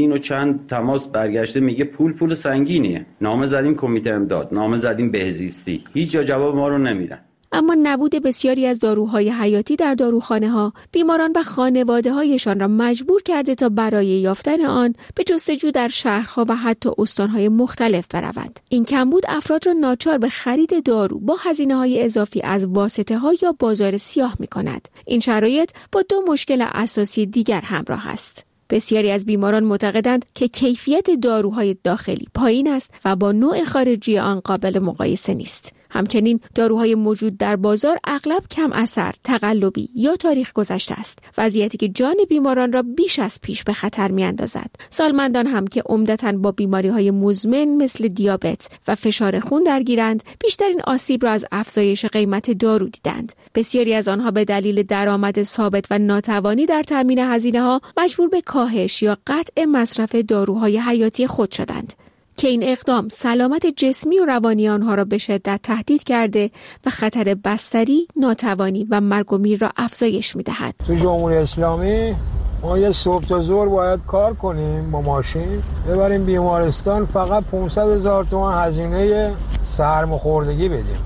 چند تماس برگشته میگه پول سنگینیه. نامه زدیم کمیته امداد. نامه زدیم بهزیستی. هیچ جا جواب ما رو نمیدن. اما نبود بسیاری از داروهای حیاتی در داروخانه‌ها بیماران و خانواده‌هایشان را مجبور کرده تا برای یافتن آن به جستجو در شهرها و حتی استان‌های مختلف بروند. این کمبود افراد را ناچار به خرید دارو با هزینه‌های اضافی از واسطه‌ها یا بازار سیاه می‌کند. این شرایط با دو مشکل اساسی دیگر همراه است. بسیاری از بیماران معتقدند که کیفیت داروهای داخلی پایین است و با نوع خارجی آن قابل مقایسه نیست. همچنین داروهای موجود در بازار اغلب کم اثر، تقلبی یا تاریخ گذشته است، وضعیتی که جان بیماران را بیش از پیش به خطر می‌اندازد. سالمندان هم که عمدتاً با بیماری‌های مزمن مثل دیابت و فشار خون درگیرند، بیشترین آسیب را از افزایش قیمت دارو دیدند. بسیاری از آنها به دلیل درآمد ثابت و ناتوانی در تامین هزینه‌ها مجبور به کاهش یا قطع مصرف داروهای حیاتی خود شدند که این اقدام سلامت جسمی و روانی آنها را به شدت تهدید کرده و خطر بستری، ناتوانی و مرگ و میر را افزایش می‌دهد. تو جمهوری اسلامی ما یه صبح تا ظهر باید کار کنیم با ماشین ببریم بیمارستان، فقط 500,000 تومان هزینه سرماخوردگی بدیم.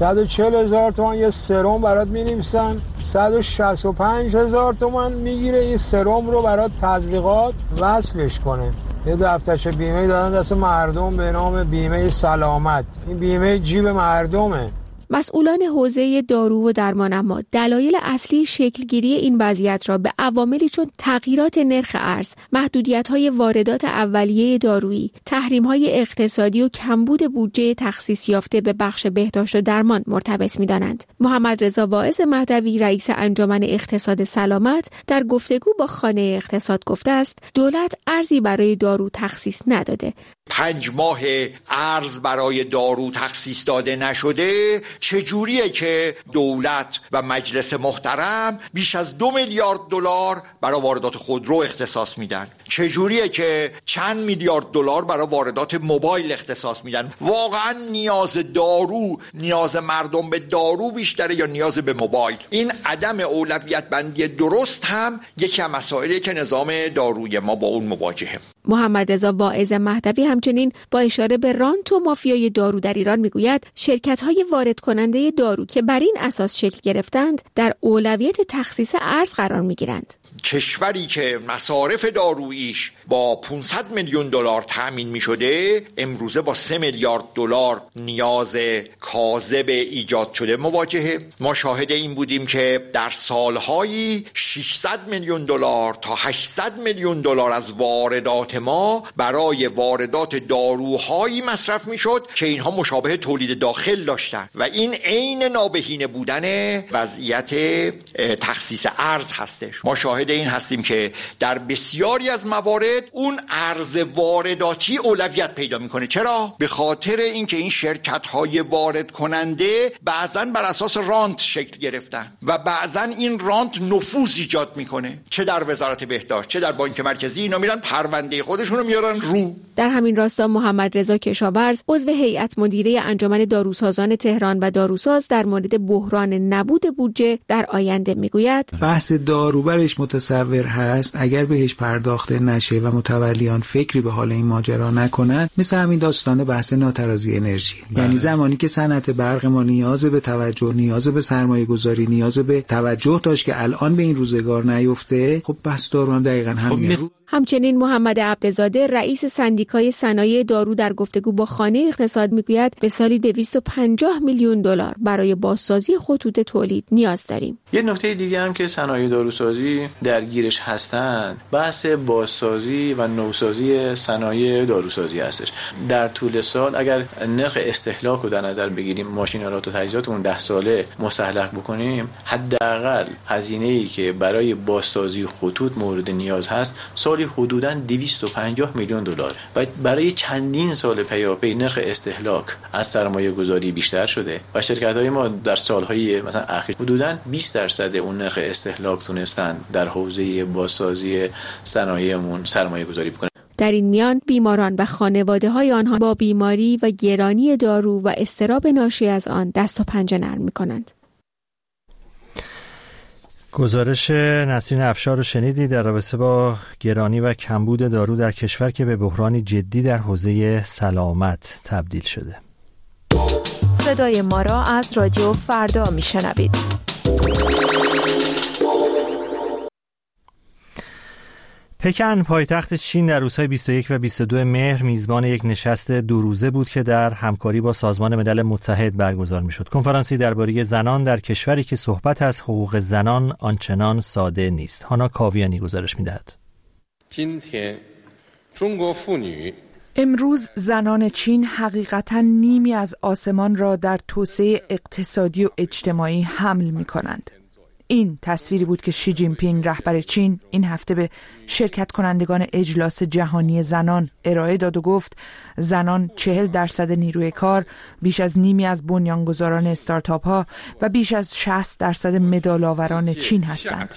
140,000 تومان یه سرم برات می‌نویسن، 165,000 تومان میگیره این سرم رو برات تزریقات وصلش کنه. یه دفترچه بیمه دادن دست مردم به نام بیمه سلامت. این بیمه جیب مردمه. مسئولان حوزه دارو و درمان اما دلایل اصلی شکلگیری این وضعیت را به عواملی چون تغییرات نرخ ارز، محدودیت‌های واردات اولیه دارویی، تحریم‌های اقتصادی و کمبود بودجه تخصیص یافته به بخش بهداشت و درمان مرتبط می‌دانند. محمد رضا واعظ مهدوی رئیس انجمن اقتصاد سلامت در گفتگو با خانه اقتصاد گفته است دولت ارزی برای دارو تخصیص نداده. 5 ماه ارز برای دارو تخصیص داده نشده. چجوریه که دولت و مجلس محترم بیش از 2 میلیارد دلار برای واردات خودرو اختصاص میدن؟ چجوریه که چند میلیارد دلار برای واردات موبایل اختصاص میدن؟ واقعا نیاز دارو، نیاز مردم به دارو بیشتره یا نیاز به موبایل؟ این عدم اولویت بندی درست هم یکی از مسائلی که نظام دارویی ما با اون مواجهه. محمد رضا واعظ مهدوی همچنین با اشاره به رانت و مافیای دارو در ایران میگوید شرکت‌های وارد کننده دارو که بر این اساس شکل گرفتند در اولویت تخصیص ارز قرار میگیرند. کشوری که مصارف داروییش با 500 میلیون دلار تامین می شده امروزه با 3 میلیارد دلار نیاز کاذب ایجاد شده مواجهه. ما شاهد این بودیم که در سالهایی 600 میلیون دلار تا 800 میلیون دلار از واردات ما برای واردات داروهایی مصرف می شد که اینها مشابه تولید داخل داشتن و این عین نابهینه بودن وضعیت تخصیص ارز هستش. ما شاهد این هستیم که در بسیاری از موارد اون ارز وارداتی اولویت پیدا میکنه. چرا؟ به خاطر اینکه این شرکت‌های وارد کننده بعضاً بر اساس رانت شکل گرفتن و بعضاً این رانت نفوذ ایجاد میکنه، چه در وزارت بهداشت چه در بانک مرکزی. اینا میرن پرونده خودشونو میارن رو. در همین راستا محمد رضا کشاورز عضو هیئت مدیره انجمن داروسازان تهران و داروساز در مورد بحران نبود بودجه در آینده میگوید بحث دارو برش متصور هست اگر بهش پرداخته نشه و متولیان فکری به حال این ماجرا نکنن، مثل همین داستان بحث ناترازی انرژی. یعنی زمانی که صنعت برق ما نیاز به توجه، نیاز به سرمایه گذاری، نیاز به توجه داشت که الان به این روزگار نیفته، خب بحث دارو هم دقیقاً همینه. همچنین محمد عبدزاده رئیس سندیکای صنایع دارو در گفتگو با خانه اقتصاد میگوید به سالی 250 میلیون دلار برای بازسازی خطوط تولید نیاز داریم. یه نکته دیگه هم که صنایع داروسازی درگیرش هستن بحث بازسازی و نوسازی صنایع داروسازی هستش. در طول سال اگر نرخ استهلاک رو در نظر بگیریم، ماشین‌آلات و تجهیزاتمون 10 ساله مستهلک بکنیم، حداقل هزینه‌ای که برای بازسازی خطوط مورد نیاز هست سالی حدوداً 250 میلیون دلار و برای چندین سال پیاپی نرخ استهلاک از سرمایه گذاری بیشتر شده و شرکت‌های ما در سالهای مثلا اخیر حدوداً 20% اون نرخ استهلاک تونستن در حوزه بازسازی صنایعمون سرمایه گذاری بکنن. در این میان بیماران و خانواده‌های آنها با بیماری و گرانی دارو و اضطراب ناشی از آن دست و پنجه نرم می‌کنند. گزارش نسرین افشار رو شنیدی در رابطه با گرانی و کمبود دارو در کشور که به بحرانی جدی در حوزه سلامت تبدیل شده. صدای ما را از رادیو فردا میشنوید. پکن پایتخت چین در روزهای 21 و 22 مهر میزبان یک نشست 2 روزه بود که در همکاری با سازمان ملل متحد برگزار میشد. کنفرانسی درباره زنان در کشوری که صحبت از حقوق زنان آنچنان ساده نیست. هانا کاویانی گزارش میدهد. امروز زنان چین حقیقتاً نیمی از آسمان را در توسعه اقتصادی و اجتماعی حمل می‌کنند. این تصویری بود که شی جین پینگ رهبر چین این هفته به شرکت کنندگان اجلاس جهانی زنان ارائه داد و گفت زنان 40% نیروی کار، بیش از نیمی از بنیانگذاران استارتاپ ها و بیش از 60% مدال آوران چین هستند.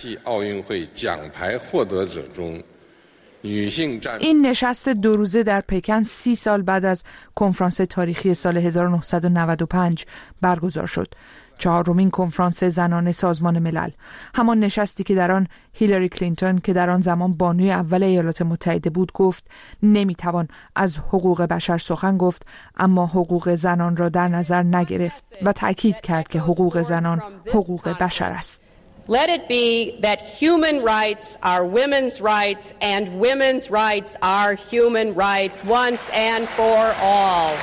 این نشست 2 روزه در پکن 30 سال بعد از کنفرانس تاریخی سال 1995 برگزار شد. 4مین کنفرانس زنان سازمان ملل، همان نشستی که در آن هیلاری کلینتون که در آن زمان بانوی اول ایالات متحده بود گفت نمیتوان از حقوق بشر سخن گفت اما حقوق زنان را در نظر نگرفت و تأکید کرد که حقوق زنان حقوق بشر است. Let it be that human rights are women's rights and women's rights are human rights once and for all.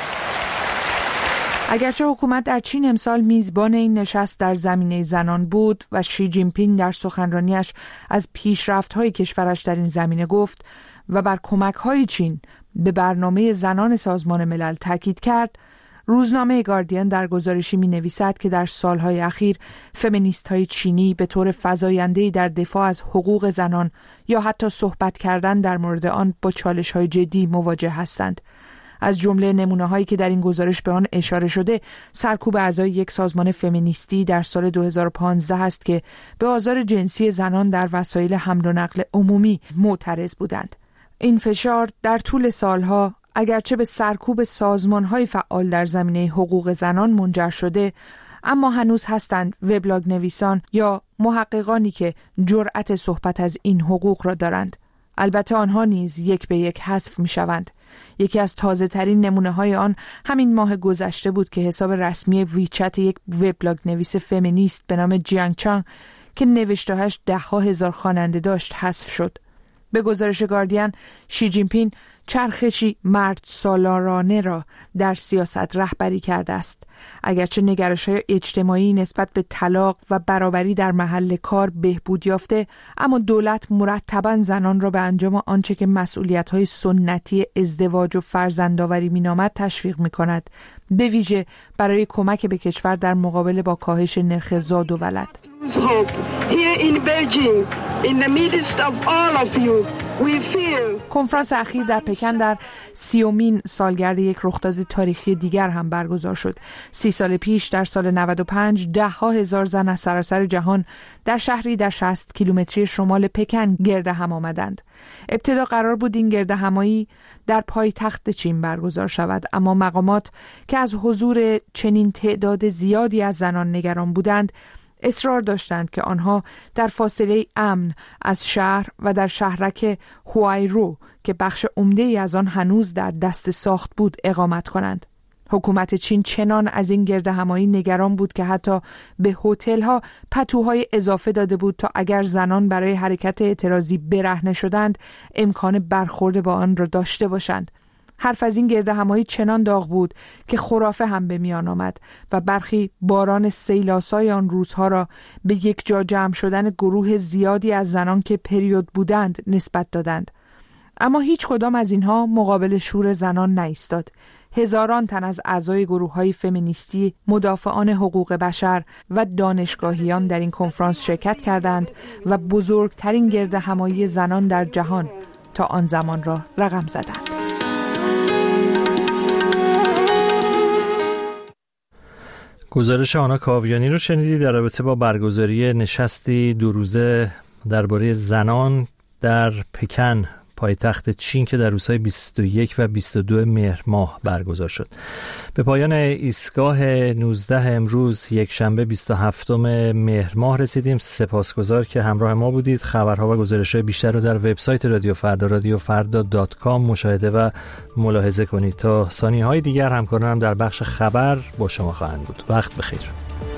اگرچه حکومت در چین امسال میزبان این نشست در زمینه زنان بود و شی جین پینگ در سخنرانیش از پیشرفت‌های کشورش در این زمینه گفت و بر کمک‌های چین به برنامه زنان سازمان ملل تاکید کرد، روزنامه گاردین در گزارشی می‌نویسد که در سالهای اخیر فمینیست‌های چینی به طور فزاینده‌ای در دفاع از حقوق زنان یا حتی صحبت کردن در مورد آن با چالش‌های جدی مواجه هستند. از جمله نمونه‌هایی که در این گزارش به آن اشاره شده، سرکوب اعضای یک سازمان فمینیستی در سال 2015 است که به آزار جنسی زنان در وسایل حمل و نقل عمومی معترض بودند. این فشار در طول سالها اگرچه به سرکوب سازمان‌های فعال در زمینه حقوق زنان منجر شده، اما هنوز هستند وبلاگ نویسان یا محققانی که جرأت صحبت از این حقوق را دارند. البته آنها نیز یک به یک حذف می‌شوند. یکی از تازه ترین نمونه های آن همین ماه گذشته بود که حساب رسمی ویچت یک وبلاگ نویس فمینیست به نام جیانگ چانگ که نوشته‌هاش 10,000 خواننده داشت حذف شد. به گزارش گاردین، شی جین پینگ چرخشی مرد سالارانه را در سیاست رهبری کرده است. اگرچه نگرش‌های اجتماعی نسبت به طلاق و برابری در محل کار بهبود یافته، اما دولت مرتباً زنان را به انجام آنچه که مسئولیت‌های سنتی ازدواج و فرزندآوری می‌نامد تشویق می‌کند، به ویژه برای کمک به کشور در مقابله با کاهش نرخ زاد و ولد. Here in Beijing, in the midst of all of you, کنفرانس اخیر در پکن در 30مین سالگرد یک رخداد تاریخی دیگر هم برگزار شد. 30 سال پیش در سال 95 ده‌ها هزار زن از سراسر جهان در شهری در 60 کیلومتری شمال پکن گرد هم آمدند. ابتدا قرار بود این گرد همایی در پایتخت چین برگزار شود، اما مقامات که از حضور چنین تعداد زیادی از زنان نگران بودند اصرار داشتند که آنها در فاصله امن از شهر و در شهرک هوایرو که بخش عمده‌ای از آن هنوز در دست ساخت بود اقامت کنند. حکومت چین چنان از این گرد همایی نگران بود که حتی به هتل‌ها پتوهای اضافه داده بود تا اگر زنان برای حرکت اعتراضی برهنه شدند امکان برخورد با آن را داشته باشند. حرف از این گرد همایی چنان داغ بود که خرافه هم به میان آمد و برخی باران سیلاسای آن روزها را به یک جا جمع شدن گروه زیادی از زنان که پریود بودند نسبت دادند. اما هیچ کدام از اینها مقابل شور زنان نایستاد. هزاران تن از اعضای گروه‌های فمینیستی، مدافعان حقوق بشر و دانشگاهیان در این کنفرانس شرکت کردند و بزرگترین گرد همایی زنان در جهان تا آن زمان را رقم زدند. گزارش آنا کاویانی رو شنیدید در رابطه با برگزاری نشستی 2 روزه درباره زنان در پکن، پایتخت چین که در روزهای 21 و 22 مهر ماه برگزار شد. به پایان ایستگاه 19 امروز یک شنبه 27 مهر ماه رسیدیم. سپاسگزار که همراه ما بودید. خبرها و گزارش‌های بیشتر رو در وبسایت رادیو فردا radiofarda.com مشاهده و ملاحظه کنید. تا ثانیه‌های دیگر همکارانم در بخش خبر با شما خواهند بود. وقت بخیر.